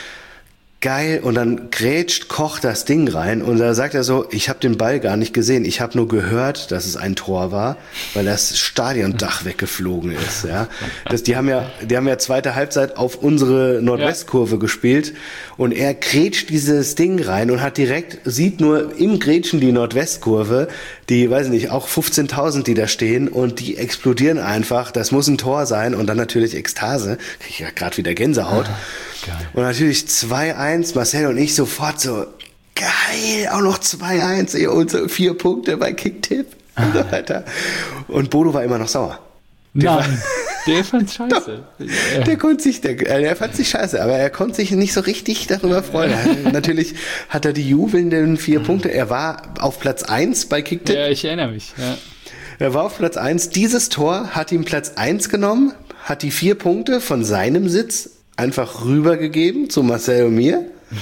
Geil, und dann grätscht Koch das Ding rein und da sagt er so, ich habe den Ball gar nicht gesehen, ich habe nur gehört, dass es ein Tor war, weil das Stadiondach weggeflogen ist. Ja, das, die haben ja, die haben ja zweite Halbzeit auf unsere Nordwestkurve ja. gespielt und er grätscht dieses Ding rein und hat direkt, sieht nur im Grätschen die Nordwestkurve, die, weiß ich nicht, auch fünfzehntausend, die da stehen und die explodieren einfach, das muss ein Tor sein und dann natürlich Ekstase, krieg ich ja gerade wieder Gänsehaut. Geil. Und natürlich zwei eins, Marcel und ich sofort so, geil, auch noch zwei eins, und so vier Punkte bei Kicktipp und so weiter. Und Bodo war immer noch sauer. Der Nein, war, der fand's scheiße. Der, der konnte sich, der, der fand's nicht scheiße, aber er konnte sich nicht so richtig darüber freuen. Natürlich hat er die jubelnden vier Punkte, er war auf Platz eins bei Kicktipp. Ja, ich erinnere mich, ja. Er war auf Platz eins, dieses Tor hat ihm Platz eins genommen, hat die vier Punkte von seinem Sitz einfach rübergegeben zu Marcel und mir.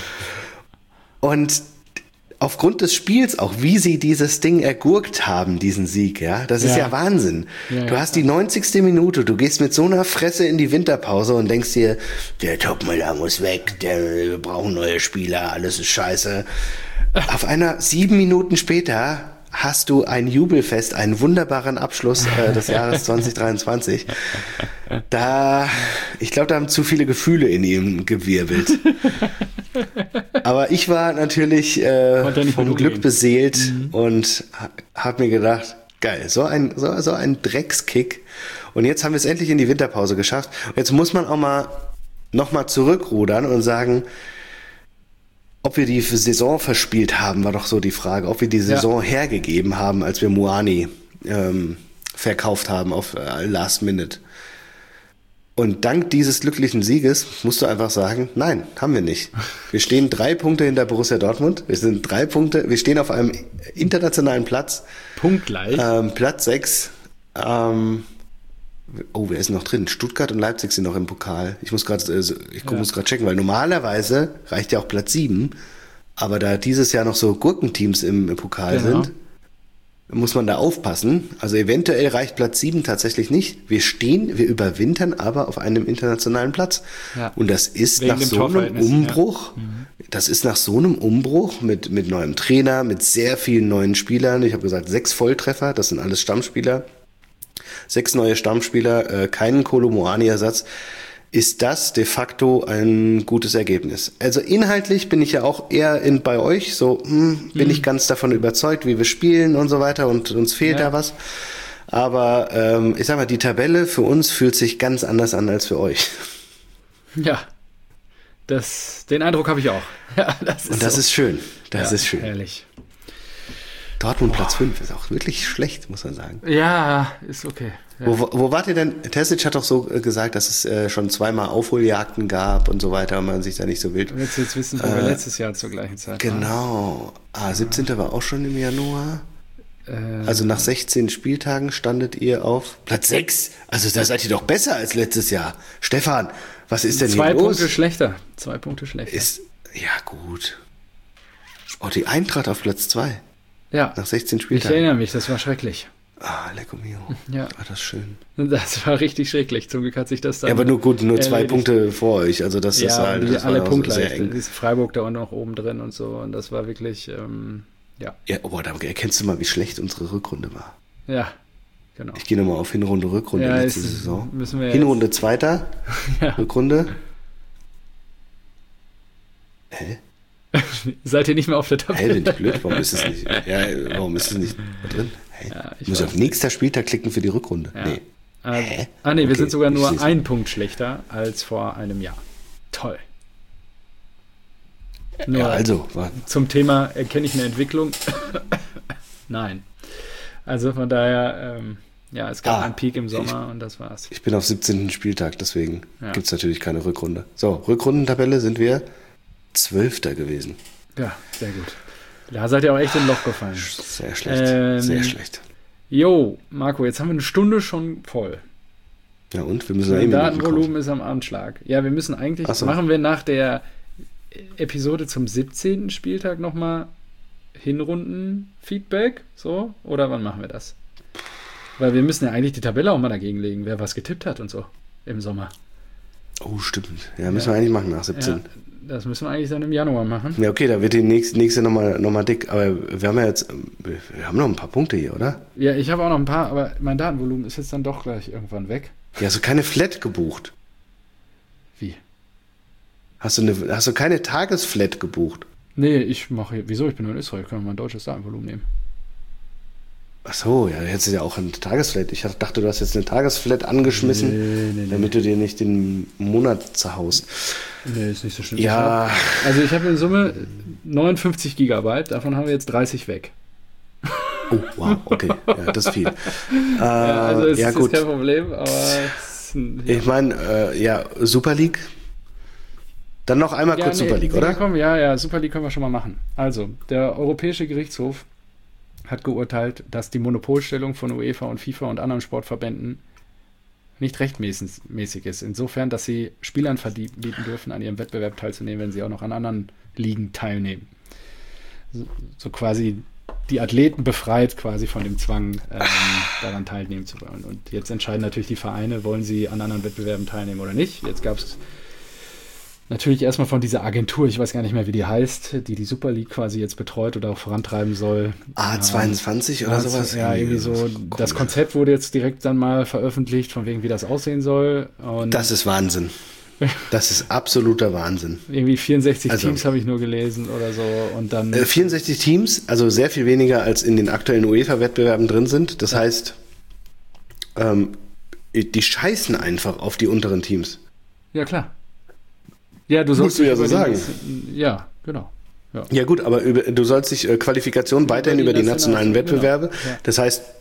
Und aufgrund des Spiels auch, wie sie dieses Ding ergurkt haben, diesen Sieg, ja, das ist ja, ja Wahnsinn. Ja, du ja, hast die neunzigste Minute, du gehst mit so einer Fresse in die Winterpause und denkst dir, der Topmüller muss weg, der, wir brauchen neue Spieler, alles ist scheiße. Auf einer sieben Minuten später hast du ein Jubelfest, einen wunderbaren Abschluss äh, des Jahres zwanzig dreiundzwanzig. Da, ich glaube, da haben zu viele Gefühle in ihm gewirbelt. Aber ich war natürlich äh, vom Glück beseelt mhm. und ha, habe mir gedacht, geil, so ein, so, so ein Dreckskick. Und jetzt haben wir es endlich in die Winterpause geschafft. Und jetzt muss man auch mal noch mal zurückrudern und sagen, ob wir die Saison verspielt haben, war doch so die Frage. Ob wir die Saison ja. hergegeben haben, als wir Muani ähm, verkauft haben auf äh, Last Minute. Und dank dieses glücklichen Sieges musst du einfach sagen, nein, haben wir nicht. Wir stehen drei Punkte hinter Borussia Dortmund. Wir sind drei Punkte, wir stehen auf einem internationalen Platz. Punktgleich. Ähm, Platz sechs. Ähm, oh, wer ist noch drin? Stuttgart und Leipzig sind noch im Pokal. Ich muss gerade äh, ich Ja. muss gerade checken, weil normalerweise reicht ja auch Platz sieben. Aber da dieses Jahr noch so Gurkenteams im, im Pokal Genau. sind, muss man da aufpassen. Also eventuell reicht Platz sieben tatsächlich nicht. Wir stehen, wir überwintern aber auf einem internationalen Platz. Ja. Und das ist Wegen nach dem so einem Torverhältnis, Umbruch, das ist nach so einem Umbruch mit, mit neuem Trainer, mit sehr vielen neuen Spielern. Ich habe gesagt, sechs Volltreffer, das sind alles Stammspieler. Sechs neue Stammspieler, äh, keinen Kolo Muani-Ersatz. Ist das de facto ein gutes Ergebnis. Also inhaltlich bin ich ja auch eher in, bei euch, so hm, bin Mhm. ich ganz davon überzeugt, wie wir spielen und so weiter und uns fehlt Ja. da was. Aber ähm, ich sag mal, die Tabelle für uns fühlt sich ganz anders an als für euch. Ja. Das, den Eindruck habe ich auch. Ja, das ist Und das so. ist schön. Das Ja, ist schön. Herrlich. Dortmund Platz fünf ist auch wirklich schlecht, muss man sagen. Ja, ist okay. Ja. Wo, wo wart ihr denn? Tessic hat doch so äh, gesagt, dass es äh, schon zweimal Aufholjagden gab und so weiter und man sich da nicht so wild. Du willst jetzt wissen, wo wir letztes Jahr zur gleichen Zeit waren. Genau. Ah, siebzehnter war auch schon im Januar. Äh, Also nach sechzehn Spieltagen standet ihr auf Platz sechs. Also da seid ihr doch besser als letztes Jahr. Stefan, was ist denn zwei hier los? Punkte schlechter. Zwei Punkte schlechter. Ist, ja gut. Oh, die Eintracht auf Platz zwei. ja, Nach sechzehn ich Spieltagen. erinnere mich, das war schrecklich. Ah, lecco mio. Ja. War das schön. Das war richtig schrecklich. Zum Glück hat sich das dann. Ja, aber nur gut, nur zwei erledigt. Punkte vor euch. Also das ist Ja, halt, und die das war alle auch punktgleich. sehr eng. Ist Freiburg da noch oben drin und so. Und das war wirklich, ähm, ja. Ja, oh, da erkennst du mal, wie schlecht unsere Rückrunde war. Ja, genau. Ich gehe nochmal auf Hinrunde, Rückrunde Ja, letzte ist- Saison. müssen wir Hinrunde zweiter, Ja. Rückrunde. Hä? Seid ihr nicht mehr auf der Hä, Tabelle? bin ich blöd? Warum ist es nicht? Ja, warum ist es nicht drin? Hä? Ja, ich Muss ich weiß auf nächster Spieltag klicken für die Rückrunde? Ja. Nee. Ah, Hä? ah nee, wir Okay, sind sogar ich nur seh's. ein Punkt schlechter als vor einem Jahr. Toll. Nur Ja, also, war, zum Thema, erkenne ich eine Entwicklung? Nein. Also von daher, ähm, ja, es gab Ah, einen Peak im Sommer und das war's. ich bin auf siebzehnten Spieltag, deswegen Ja. gibt's natürlich keine Rückrunde. So, Rückrundentabelle sind wir Zwölfter gewesen. Ja, sehr gut. Da seid ihr auch echt in ein Loch gefallen. Sehr schlecht, Ähm, sehr schlecht. Jo, Marco, jetzt haben wir eine Stunde schon voll. Ja und? Wir müssen ja Dein eh Minuten Datenvolumen kaufen. ist am Anschlag. Ja, wir müssen eigentlich, Ach so. machen wir nach der Episode zum siebzehnten Spieltag nochmal Hinrunden-Feedback, so? Oder wann machen wir das? Weil wir müssen ja eigentlich die Tabelle auch mal dagegen legen, wer was getippt hat und so im Sommer. Oh, stimmt. Ja, müssen Ja. wir eigentlich machen nach Ja, siebzehn. das müssen wir eigentlich dann im Januar machen. Ja, okay, da wird die nächste, nächste nochmal noch mal dick. Aber wir haben ja jetzt, wir haben noch ein paar Punkte hier, oder? Ja, ich habe auch noch ein paar, aber mein Datenvolumen ist jetzt dann doch gleich irgendwann weg. Ja, hast du keine Flat gebucht? Wie? Hast du, eine, hast du keine Tagesflat gebucht? Nee, ich mache, wieso? Ich bin nur in Israel, ich kann mein deutsches Datenvolumen nehmen. Ach so, ja, jetzt ist ja auch eine Tagesflat. Ich dachte, du hast jetzt eine Tagesflat angeschmissen, Nee, nee, nee. damit du dir nicht den Monat zerhaust. Nee, ist nicht so schlimm. Ja, Also ich habe in Summe neunundfünfzig Gigabyte, davon haben wir jetzt dreißig weg. oh, wow, okay, ja, das ist viel. Äh, Ja, also es ja, ist gut. kein Problem, aber es, ja. Ich meine, äh, ja, Super League. Dann noch einmal Ja, kurz nee, Super League, nee, oder? Komm, ja, ja, Super League können wir schon mal machen. Also, der Europäische Gerichtshof hat geurteilt, dass die Monopolstellung von UEFA und FIFA und anderen Sportverbänden nicht rechtmäßig mäßig ist. Insofern, dass sie Spielern verbieten dürfen, an ihrem Wettbewerb teilzunehmen, wenn sie auch noch an anderen Ligen teilnehmen. So, so quasi die Athleten befreit quasi von dem Zwang, ähm, daran teilnehmen zu wollen. Und jetzt entscheiden natürlich die Vereine, wollen sie an anderen Wettbewerben teilnehmen oder nicht. Jetzt gab es natürlich erstmal von dieser Agentur, ich weiß gar nicht mehr, wie die heißt, die die Super League quasi jetzt betreut oder auch vorantreiben soll. A zweiundzwanzig oder Ja, sowas? Ja, irgendwie so. Komisch. Das Konzept wurde jetzt direkt dann mal veröffentlicht, von wegen, wie das aussehen soll. Und Das ist Wahnsinn. Das ist absoluter Wahnsinn. irgendwie vierundsechzig Also- Teams habe ich nur gelesen oder so. Und dann. Äh, vierundsechzig Teams, also sehr viel weniger als in den aktuellen UEFA-Wettbewerben drin sind. Das heißt, ähm, die scheißen einfach auf die unteren Teams. ja, klar. Ja, du sollst Musst du ja dich so über sagen. den- Ja, genau. Ja. Ja gut, aber über, du sollst dich äh, Qualifikation weiterhin die über die nationalen- nationalen Wettbewerbe. genau, ja. Das heißt,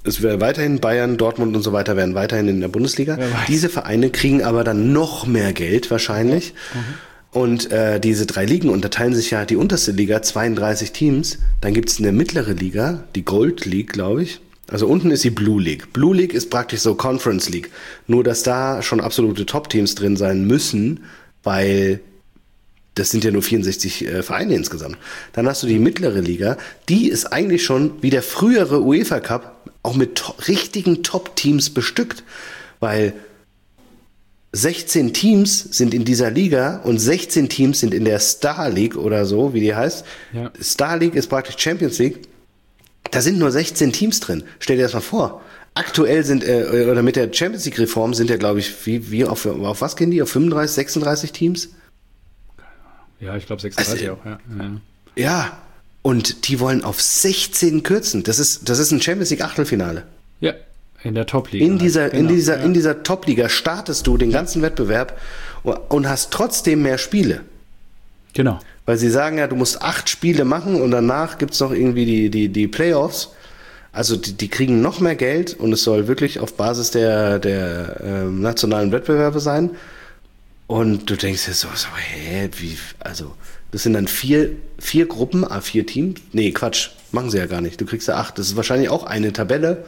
es wäre weiterhin Bayern, Dortmund und so weiter wären weiterhin in der Bundesliga. Diese Vereine kriegen aber dann noch mehr Geld wahrscheinlich. Mhm. Und äh, diese drei Ligen unterteilen sich ja die unterste Liga, zweiunddreißig Teams. Dann gibt's eine mittlere Liga, die Gold League, glaube ich. Also unten ist die Blue League. Blue League ist praktisch so Conference League. Nur, dass da schon absolute Top-Teams drin sein müssen, weil das sind ja nur vierundsechzig äh, Vereine insgesamt. Dann hast du die mittlere Liga. Die ist eigentlich schon wie der frühere UEFA Cup auch mit to- richtigen Top-Teams bestückt. Weil sechzehn Teams sind in dieser Liga und sechzehn Teams sind in der Star League oder so, wie die heißt. Ja. Star League ist praktisch Champions League. Da sind nur sechzehn Teams drin. Stell dir das mal vor. Aktuell sind, äh, oder mit der Champions League Reform sind ja, glaube ich, wie, wie auf, auf was gehen die? Auf fünfunddreißig, sechsunddreißig Teams? Ja, ich glaube sechsunddreißig also, auch, ja. ja. Ja, und die wollen auf sechzehn kürzen. Das ist, das ist ein Champions League Achtelfinale. Ja, in der Top-Liga. In dieser, genau. in dieser, ja. in dieser Top-Liga startest du den ganzen ja. Wettbewerb und hast trotzdem mehr Spiele. Genau. Weil sie sagen ja, du musst acht Spiele machen und danach gibt's noch irgendwie die, die, die Playoffs. Also die, die kriegen noch mehr Geld und es soll wirklich auf Basis der, der ähm, nationalen Wettbewerbe sein. Und du denkst dir so, so, hä, wie, also das sind dann vier, vier Gruppen, ah, vier Teams. Nee, Quatsch, machen sie ja gar nicht. Du kriegst ja acht. Das ist wahrscheinlich auch eine Tabelle.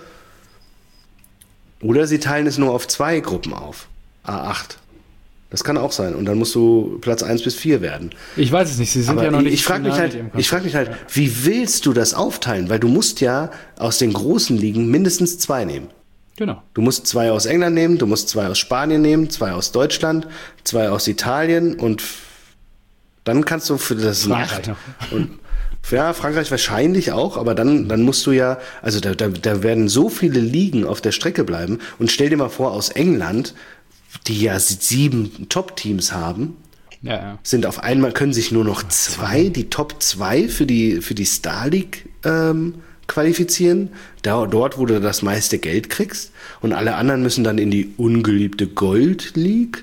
Oder sie teilen es nur auf zwei Gruppen auf. A acht. Das kann auch sein. Und dann musst du Platz eins bis vier werden. Ich weiß es nicht. Sie sind Aber ja noch nicht. Ich frage mich halt, ich frage mich halt, wie willst du das aufteilen? Weil du musst ja aus den großen Ligen mindestens zwei nehmen. Genau. Du musst zwei aus England nehmen, du musst zwei aus Spanien nehmen, zwei aus Deutschland, zwei aus Italien und dann kannst du für das Frankreich noch. Und ja, Frankreich wahrscheinlich auch, aber dann, dann musst du ja, also da, da, da werden so viele Ligen auf der Strecke bleiben und stell dir mal vor, aus England, die ja sieben Top-Teams haben, ja, ja. sind auf einmal, können sich nur noch zwei, die Top zwei für die, für die Star League ähm, qualifizieren, da, dort, wo du das meiste Geld kriegst und alle anderen müssen dann in die ungeliebte Gold League.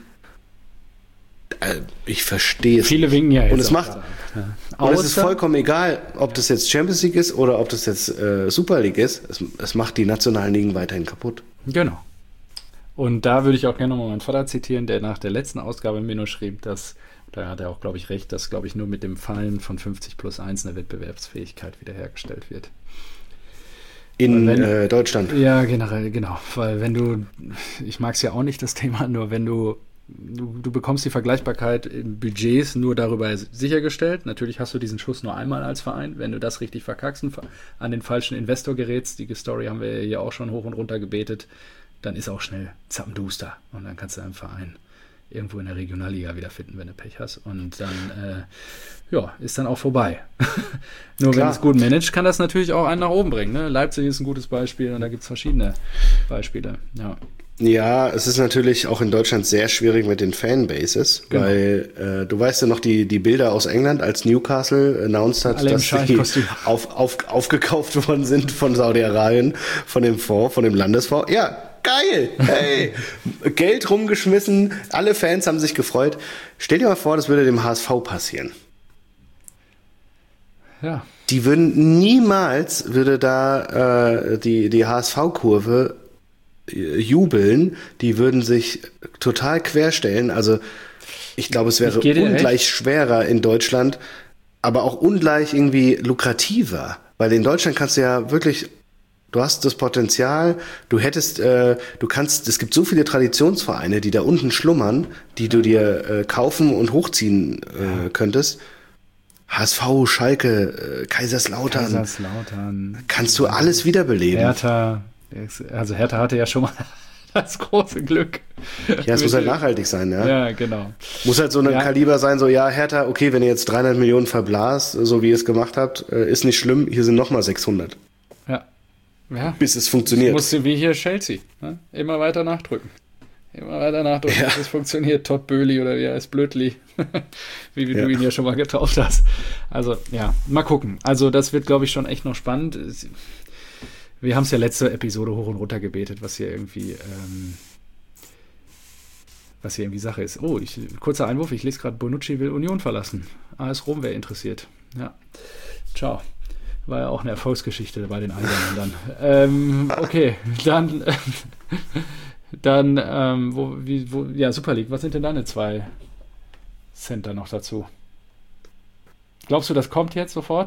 Äh, ich verstehe es. Viele winken ja jetzt. Und es macht, ja. und es ist vollkommen egal, ob das jetzt Champions League ist oder ob das jetzt äh, Super League ist. Es, es macht die nationalen Ligen weiterhin kaputt. Genau. Und da würde ich auch gerne nochmal meinen Vater zitieren, der nach der letzten Ausgabe mir nur schrieb, dass, da hat er auch, glaube ich, recht, dass, glaube ich, nur mit dem Fallen von fünfzig plus eins eine Wettbewerbsfähigkeit wiederhergestellt wird. In wenn, äh, Deutschland? Ja, generell, genau. Weil wenn du, ich mag es ja auch nicht, das Thema, nur wenn du, du, du bekommst die Vergleichbarkeit in Budgets nur darüber sichergestellt. Natürlich hast du diesen Schuss nur einmal als Verein. Wenn du das richtig verkackst und an den falschen Investor gerätst, die Story haben wir ja auch schon hoch und runter gebetet, dann ist auch schnell zappenduster und dann kannst du einen Verein irgendwo in der Regionalliga wiederfinden, wenn du Pech hast. Und dann, äh, ja, ist dann auch vorbei. Nur Klar. Wenn es gut managt, kann das natürlich auch einen nach oben bringen. Ne? Leipzig ist ein gutes Beispiel und da gibt es verschiedene Beispiele. Ja. Ja, es ist natürlich auch in Deutschland sehr schwierig mit den Fanbases, genau. weil äh, du weißt ja noch die, die Bilder aus England, als Newcastle announced hat, dass sie auf, auf, aufgekauft worden sind von Saudi-Arabien, von dem Fonds, von dem Landesfonds. Ja, geil! Hey! Geld rumgeschmissen, alle Fans haben sich gefreut. Stell dir mal vor, das würde dem H S V passieren. Ja. Die würden niemals, würde da äh, die, die H S V-Kurve jubeln, die würden sich total querstellen. Also ich glaube, es wäre ungleich recht. schwerer in Deutschland, aber auch ungleich irgendwie lukrativer. Weil in Deutschland kannst du ja wirklich, du hast das Potenzial, du hättest, äh, du kannst, es gibt so viele Traditionsvereine, die da unten schlummern, die du dir äh, kaufen und hochziehen äh, könntest. H S V, Schalke, äh, Kaiserslautern. Kaiserslautern. Kannst du alles wiederbeleben. Hertha. Also Hertha hatte ja schon mal das große Glück. Ja, es muss halt nachhaltig sein, ja. Ja, genau. Muss halt so ein ja. Kaliber sein, so, ja, Hertha, okay, wenn ihr jetzt dreihundert Millionen verblasst, so wie ihr es gemacht habt, ist nicht schlimm, hier sind nochmal sechshundert. Ja. ja. Bis es funktioniert. Musst du wie hier Chelsea, ne? Immer weiter nachdrücken. Immer weiter nachdrücken, ja. bis es funktioniert. Todd Böhli oder wie er heißt, Blödli. wie wie ja. du ihn ja schon mal getauft hast. Also, ja, mal gucken. Also, das wird, glaube ich, schon echt noch spannend. Wir haben es ja letzte Episode hoch und runter gebetet, was hier irgendwie, ähm, was hier irgendwie Sache ist. Oh, ich, kurzer Einwurf, ich lese gerade, Bonucci will Union verlassen. A S Rom wäre interessiert. Ja, ciao. War ja auch eine Erfolgsgeschichte bei den Eisernen dann. ähm, okay, dann, dann ähm, wo, wie, wo, ja, Super League, was sind denn deine zwei Center noch dazu? Glaubst du, das kommt jetzt sofort?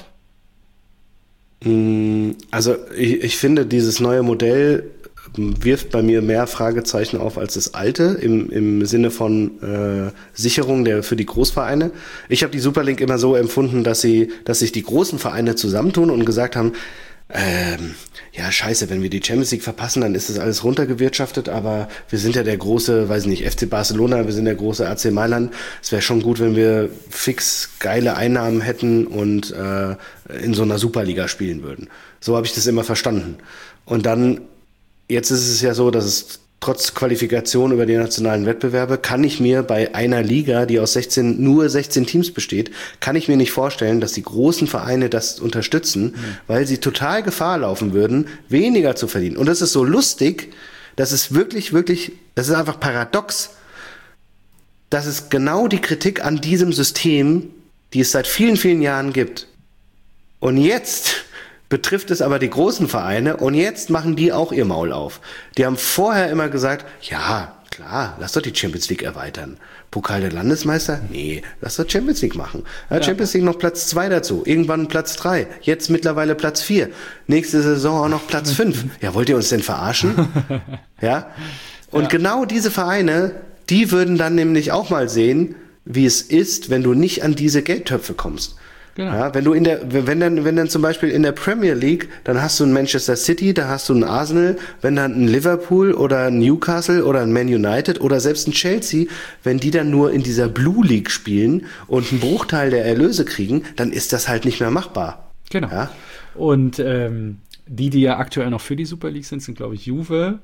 Also ich, ich finde, dieses neue Modell wirft bei mir mehr Fragezeichen auf als das alte, im, im Sinne von äh, Sicherung der, für die Großvereine. Ich habe die Super League immer so empfunden, dass sie, dass sich die großen Vereine zusammentun und gesagt haben, ähm, ja scheiße, wenn wir die Champions League verpassen, dann ist das alles runtergewirtschaftet, aber wir sind ja der große, weiß nicht, F C Barcelona, wir sind der große A C Mailand. Es wäre schon gut, wenn wir fix geile Einnahmen hätten und äh, in so einer Superliga spielen würden. So habe ich das immer verstanden. Und dann, jetzt ist es ja so, dass es trotz Qualifikation über die nationalen Wettbewerbe, kann ich mir bei einer Liga, die aus sechzehn, nur sechzehn Teams besteht, kann ich mir nicht vorstellen, dass die großen Vereine das unterstützen, mhm. weil sie total Gefahr laufen würden, weniger zu verdienen. Und das ist so lustig, das ist wirklich, wirklich, das ist einfach paradox. Das ist genau die Kritik an diesem System, die es seit vielen, vielen Jahren gibt. Und jetzt betrifft es aber die großen Vereine und jetzt machen die auch ihr Maul auf. Die haben vorher immer gesagt, ja, klar, lass doch die Champions League erweitern. Pokal der Landesmeister? Nee, lass doch Champions League machen. Ja, ja. Champions League noch Platz zwei dazu, irgendwann Platz drei, jetzt mittlerweile Platz vier, nächste Saison auch noch Platz fünf. Ja, wollt ihr uns denn verarschen? Ja? Und ja. Genau diese Vereine, die würden dann nämlich auch mal sehen, wie es ist, wenn du nicht an diese Geldtöpfe kommst. Genau. Ja, wenn du in der, wenn dann, wenn dann zum Beispiel in der Premier League, dann hast du ein Manchester City, da hast du ein Arsenal, wenn dann ein Liverpool oder ein Newcastle oder ein Man United oder selbst ein Chelsea, wenn die dann nur in dieser Blue League spielen und einen Bruchteil der Erlöse kriegen, dann ist das halt nicht mehr machbar. Genau. Ja? Und ähm, die, die ja aktuell noch für die Super League sind, sind glaube ich Juve,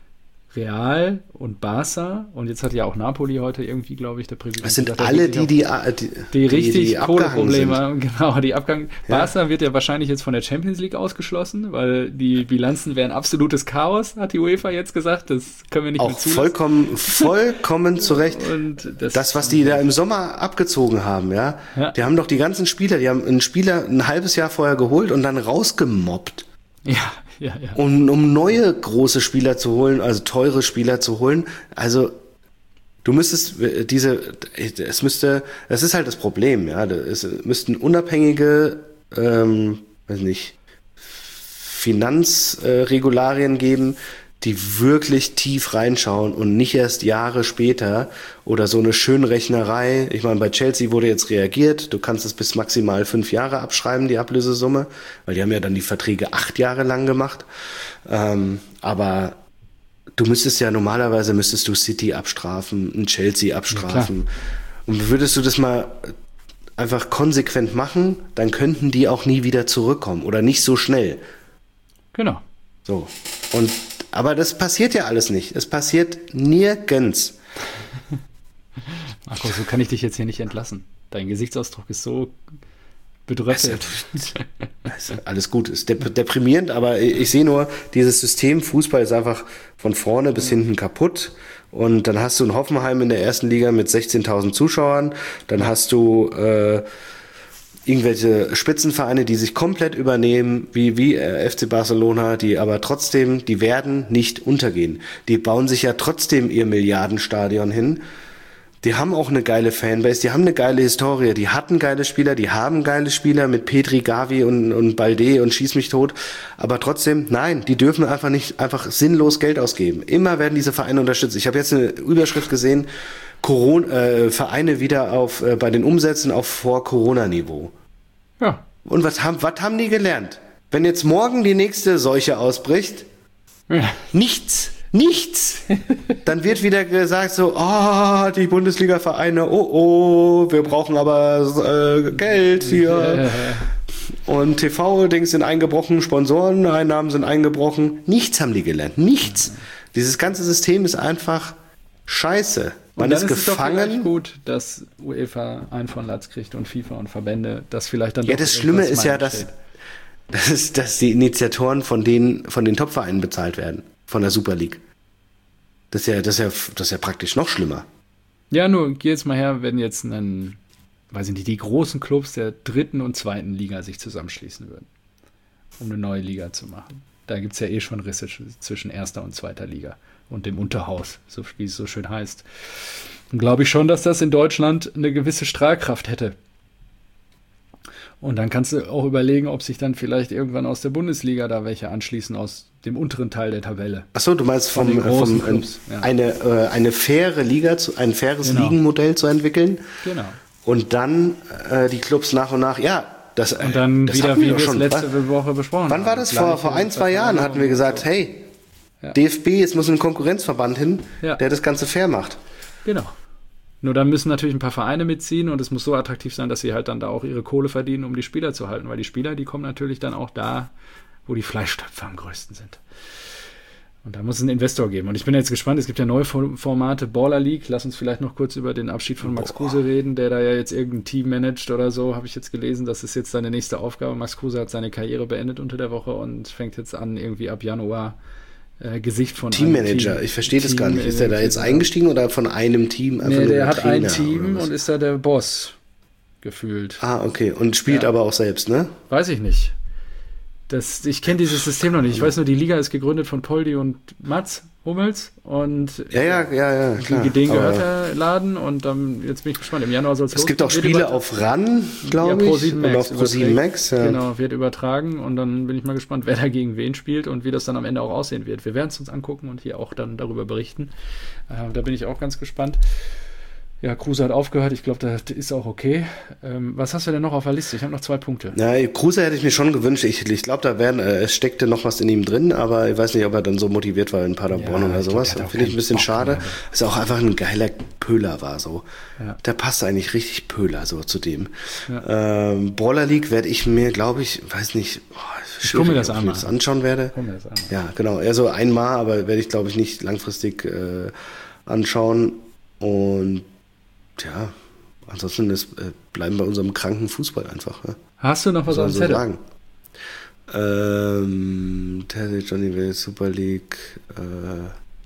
Real und Barca, und jetzt hat ja auch Napoli heute irgendwie, glaube ich, der Präsident. Das sind gesagt, alle die, die, die, die richtig die, die Kohleprobleme haben. Genau, die Abgang. Ja. Barca wird ja wahrscheinlich jetzt von der Champions League ausgeschlossen, weil die Bilanzen wären absolutes Chaos, hat die UEFA jetzt gesagt. Das können wir nicht auch mehr zulassen. Vollkommen, vollkommen zurecht. Und das, das, was die da im Sommer abgezogen haben, ja? ja, die haben doch die ganzen Spieler, die haben einen Spieler ein halbes Jahr vorher geholt und dann rausgemobbt. Ja. Ja, ja. Um, um neue große Spieler zu holen, also teure Spieler zu holen. Also du müsstest diese, es müsste, das ist halt das Problem, ja. Es müssten unabhängige, ähm, weiß nicht, Finanzregularien geben, die wirklich tief reinschauen und nicht erst Jahre später oder so eine Schönrechnerei. Ich meine, bei Chelsea wurde jetzt reagiert, du kannst es bis maximal fünf Jahre abschreiben, die Ablösesumme, weil die haben ja dann die Verträge acht Jahre lang gemacht. Ähm, aber du müsstest ja normalerweise, müsstest du City abstrafen, ein Chelsea abstrafen. Ja, und würdest du das mal einfach konsequent machen, dann könnten die auch nie wieder zurückkommen oder nicht so schnell. Genau. So. Und aber das passiert ja alles nicht. Es passiert nirgends. Marco, so kann ich dich jetzt hier nicht entlassen. Dein Gesichtsausdruck ist so bedröppelt. Also, alles gut, ist dep- deprimierend, aber ich, ich sehe nur, dieses System Fußball ist einfach von vorne bis hinten kaputt. Und dann hast du ein Hoffenheim in der ersten Liga mit sechzehntausend Zuschauern. Dann hast du äh, irgendwelche Spitzenvereine, die sich komplett übernehmen, wie, wie äh, F C Barcelona, die aber trotzdem, die werden nicht untergehen. Die bauen sich ja trotzdem ihr Milliardenstadion hin. Die haben auch eine geile Fanbase, die haben eine geile Historie, die hatten geile Spieler, die haben geile Spieler mit Pedri, Gavi und, und Balde und schieß mich tot. Aber trotzdem, nein, die dürfen einfach nicht einfach sinnlos Geld ausgeben. Immer werden diese Vereine unterstützt. Ich habe jetzt eine Überschrift gesehen, Corona, äh, Vereine wieder auf äh, bei den Umsätzen auf Vor-Corona-Niveau. Ja. Und was haben, was haben die gelernt? Wenn jetzt morgen die nächste Seuche ausbricht, ja. nichts, nichts. Dann wird wieder gesagt so, oh, die Bundesliga-Vereine, oh, oh, wir brauchen aber äh, Geld hier. Ja. Und T V-Dings sind eingebrochen, Sponsoreneinnahmen sind eingebrochen. Nichts haben die gelernt, nichts. Dieses ganze System ist einfach scheiße. Man ist, ist gefangen. Es doch gut, dass UEFA einen von Latz kriegt und FIFA und Verbände, das vielleicht dann ja, doch das Schlimme ist ja, dass, das ist, dass die Initiatoren von den, von den Top-Vereinen bezahlt werden, von der Super League. Das ist ja, das ist ja, das ist ja praktisch noch schlimmer. Ja, nur geh jetzt mal her, wenn jetzt ein, weiß ich nicht, die großen Clubs der dritten und zweiten Liga sich zusammenschließen würden. um eine neue Liga zu machen. Da gibt es ja eh schon Risse zwischen erster und zweiter Liga und dem Unterhaus, so wie es so schön heißt. Und glaube ich schon, dass das in Deutschland eine gewisse Strahlkraft hätte. Und dann kannst du auch überlegen, ob sich dann vielleicht irgendwann aus der Bundesliga da welche anschließen, aus dem unteren Teil der Tabelle. Achso, du meinst vom, den großen vom Clubs, äh, ja. eine, äh, eine faire Liga, zu, ein faires Genau. Ligenmodell zu entwickeln. Genau. Und dann äh, die Clubs nach und nach, ja, das, Und dann das wieder, hatten wie wir wir es schon. letzte Wann, Woche besprochen wann war haben. das? Vor, vor ein, zwei Jahren hatten wir gesagt, hey, Ja. D F B, es muss ein Konkurrenzverband hin, Ja. der das Ganze fair macht. Genau. Nur dann müssen natürlich ein paar Vereine mitziehen und es muss so attraktiv sein, dass sie halt dann da auch ihre Kohle verdienen, um die Spieler zu halten. Weil die Spieler, die kommen natürlich dann auch da, wo die Fleischtöpfe am größten sind. Und da muss es einen Investor geben. Und ich bin jetzt gespannt, es gibt ja neue Formate, Baller League. Lass uns vielleicht noch kurz über den Abschied von Max Kruse reden, der da ja jetzt irgendein Team managt oder so, habe ich jetzt gelesen. Das ist jetzt seine nächste Aufgabe. Max Kruse hat seine Karriere beendet unter der Woche und fängt jetzt an, irgendwie ab Januar äh, Gesicht von Teammanager, Team, ich verstehe das Team gar nicht. Ist er da jetzt eingestiegen oder von einem Team? Einfach Nee, nur der hat ein Trainer Team oder was? und ist da der Boss gefühlt. Ah, okay. Und spielt Ja. aber auch selbst, ne? Weiß ich nicht. Das, ich kenne dieses System noch nicht. Ich weiß nur, die Liga ist gegründet von Poldi und Mats Hummels und Ja, ja, ja, ja, klar. denen Aber gehört der Laden und ähm, jetzt bin ich gespannt. Im Januar soll es es gibt auch Spiele auf RAN, glaube ja, ich, und auf ProSieben Max. Ja. Genau, wird übertragen und dann bin ich mal gespannt, wer da gegen wen spielt und wie das dann am Ende auch aussehen wird. Wir werden es uns angucken und hier auch dann darüber berichten. Äh, da bin ich auch ganz gespannt. Ja, Kruse hat aufgehört. Ich glaube, das ist auch okay. Ähm, was hast du denn noch auf der Liste? Ich habe noch zwei Punkte. Ja, Kruse hätte ich mir schon gewünscht. Ich, ich glaube, da wären, äh, es steckte noch was in ihm drin, aber ich weiß nicht, ob er dann so motiviert war in Paderborn Ja, oder ich glaub, sowas. der hat auch Finde ich ein keinen bisschen Bock schade. mehr. Dass er auch einfach ein geiler Pöhler war, so. Ja. Der passt eigentlich richtig Pöhler, so zu dem. Ja. Ähm, Brawler League werde ich mir, glaube ich, weiß nicht, oh, Ich guck mir das ob an, ich mir mal. das anschauen werde. Guck mir das an. Ja, genau. Eher so einmal, aber werde ich, glaube ich, nicht langfristig äh, anschauen. Und ja, ansonsten ist, äh, bleiben bei unserem kranken Fußball einfach. Ja. Hast du noch was Soll auf man dem so Zettel? sagen. Ähm, Teddy, Johnny Will, Super League, äh,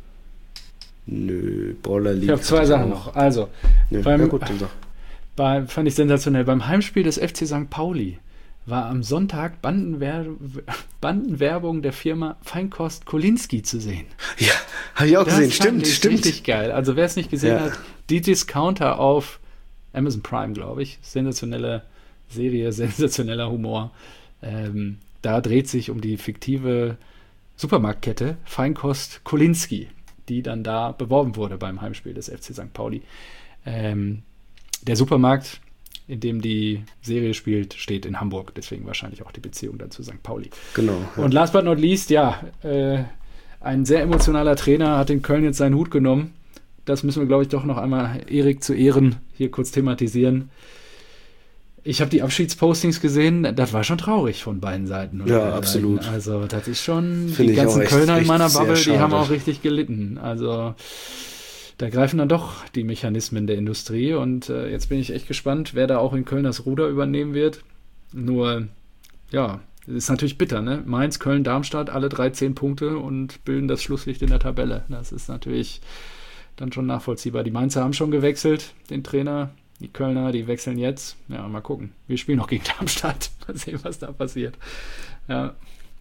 nö, Baller League. Ich habe zwei hatte Sachen auch. noch. Also, Nö, beim, ja gut, dann sag. bei, fand ich sensationell. Beim Heimspiel des F C Sankt Pauli war am Sonntag Bandenwer Bandenwerbung der Firma Feinkost Kolinski zu sehen. Ja, habe ich auch Das gesehen. fand Stimmt, ich stimmt. richtig geil. Also wer es nicht gesehen Ja. hat, die Discounter auf Amazon Prime, glaube ich. Sensationelle Serie, sensationeller Humor. Ähm, da dreht sich um die fiktive Supermarktkette Feinkost Kolinski, die dann da beworben wurde beim Heimspiel des F C Sankt Pauli. Ähm, der Supermarkt, in dem die Serie spielt, steht in Hamburg. Deswegen wahrscheinlich auch die Beziehung dann zu Sankt Pauli. Genau. Ja. Und last but not least, ja, äh, ein sehr emotionaler Trainer hat in Köln jetzt seinen Hut genommen. Das müssen wir, glaube ich, doch noch einmal Erik zu Ehren hier kurz thematisieren. Ich habe die Abschiedspostings gesehen, das war schon traurig von beiden Seiten. oder? Ja, absolut. Also das ist schon, Finde die ich auch ganzen echt- Kölner in echt meiner sehr Bubble, die schade. haben auch richtig gelitten. Also da greifen dann doch die Mechanismen der Industrie und äh, jetzt bin ich echt gespannt, wer da auch in Köln das Ruder übernehmen wird. Nur, ja, ist natürlich bitter, ne? Mainz, Köln, Darmstadt, alle drei zehn Punkte und bilden das Schlusslicht in der Tabelle. Das ist natürlich dann schon nachvollziehbar. Die Mainzer haben schon gewechselt, den Trainer. Die Kölner, die wechseln jetzt. Ja, mal gucken. Wir spielen noch gegen Darmstadt. Mal sehen, was da passiert. Ja.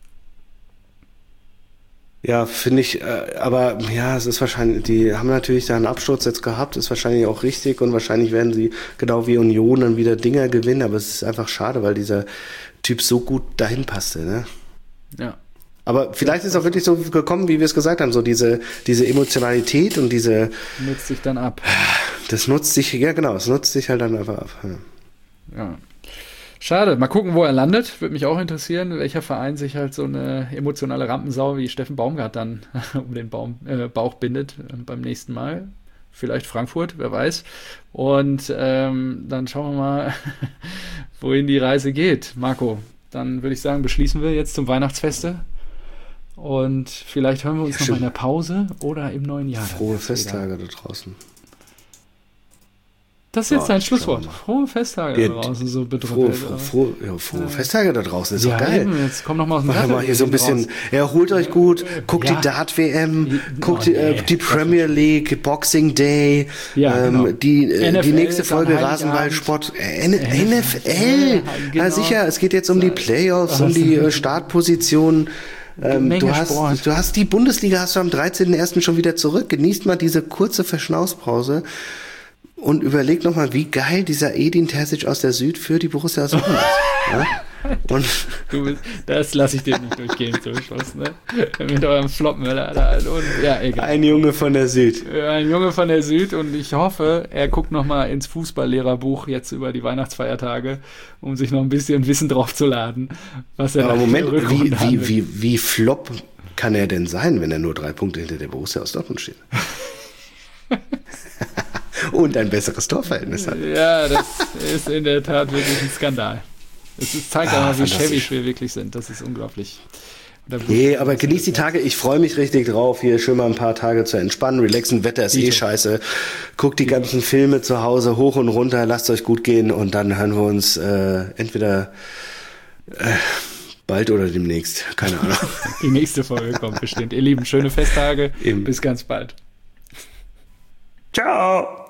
Ja, finde ich, äh, aber ja, es ist wahrscheinlich, die haben natürlich da einen Absturz jetzt gehabt, ist wahrscheinlich auch richtig und wahrscheinlich werden sie genau wie Union dann wieder Dinger gewinnen, aber es ist einfach schade, weil dieser Typ so gut dahin passte, ne? Ja. Aber vielleicht ist es auch wirklich so gekommen, wie wir es gesagt haben, so diese, diese Emotionalität und diese, Nutzt sich dann ab. das nutzt sich, ja genau, es nutzt sich halt dann einfach ab. Ja. Ja. Schade. Mal gucken, wo er landet. Würde mich auch interessieren, welcher Verein sich halt so eine emotionale Rampensau wie Steffen Baumgart dann um den Baum, äh, Bauch bindet äh, beim nächsten Mal. Vielleicht Frankfurt, wer weiß. Und ähm, dann schauen wir mal, wohin die Reise geht. Marco, dann würde ich sagen, beschließen wir jetzt zum Weihnachtsfeste. Und vielleicht hören wir uns Ja, noch mal stimmt. in der Pause oder im neuen Jahr. Frohe dann erst wieder. Festtage da draußen. Das ist jetzt Oh, dein Schlusswort. schauen wir mal. Frohe Festtage Wir- da draußen, so Frohe, bedrückt. frohe, frohe, ja, frohe Festtage da draußen, ist Ja, doch geil. eben, jetzt komm noch mal aus dem Machen wir Gatter- mal hier so ein bisschen, raus. erholt euch gut, guckt Ja. die Dart-W M, guckt Oh, die, äh, nee. die Premier League, Boxing Day, Ja, ähm, genau. die, äh, N F L die nächste ist am Folge Heiligabend. Rasenballsport, äh, N- N F L, genau. ja sicher, es geht jetzt um die Playoffs, um Was? die äh, Startpositionen. Ähm, Menge du, hast, Sport. du hast die Bundesliga hast du am dreizehnten ersten schon wieder zurück. Genießt mal diese kurze Verschnaufspause und überleg noch mal, wie geil dieser Edin Terzic aus der Süd für die Borussia Dortmund ist. Ja? Und Du bist, das lasse ich dir nicht durchgehen zum Schluss, ne? Mit eurem Flopmüller. Alter. Und, ja, egal. ein Junge von der Süd. Ein Junge von der Süd und ich hoffe, er guckt noch mal ins Fußballlehrerbuch jetzt über die Weihnachtsfeiertage, um sich noch ein bisschen Wissen draufzuladen, was er Aber nach Moment, der wie, Rückrunde wie, handelt. wie, wie flop kann er denn sein, wenn er nur drei Punkte hinter der Borussia aus Dortmund steht? Und ein besseres Torverhältnis hat. Ja, das ist in der Tat wirklich ein Skandal. Es ist, zeigt Ah, aber, wie fantastisch. schäbig wir wirklich sind. Das ist unglaublich. Da- Nee, aber genießt die Tage. Ich freue mich richtig drauf, hier schön mal ein paar Tage zu entspannen, relaxen. Wetter ist eh Dito. scheiße. Guckt die ganzen Filme zu Hause hoch und runter, lasst euch gut gehen und dann hören wir uns äh, entweder äh, bald oder demnächst. Keine Ahnung. Die nächste Folge kommt bestimmt. Ihr Lieben, schöne Festtage. Eben. Bis ganz bald. Ciao!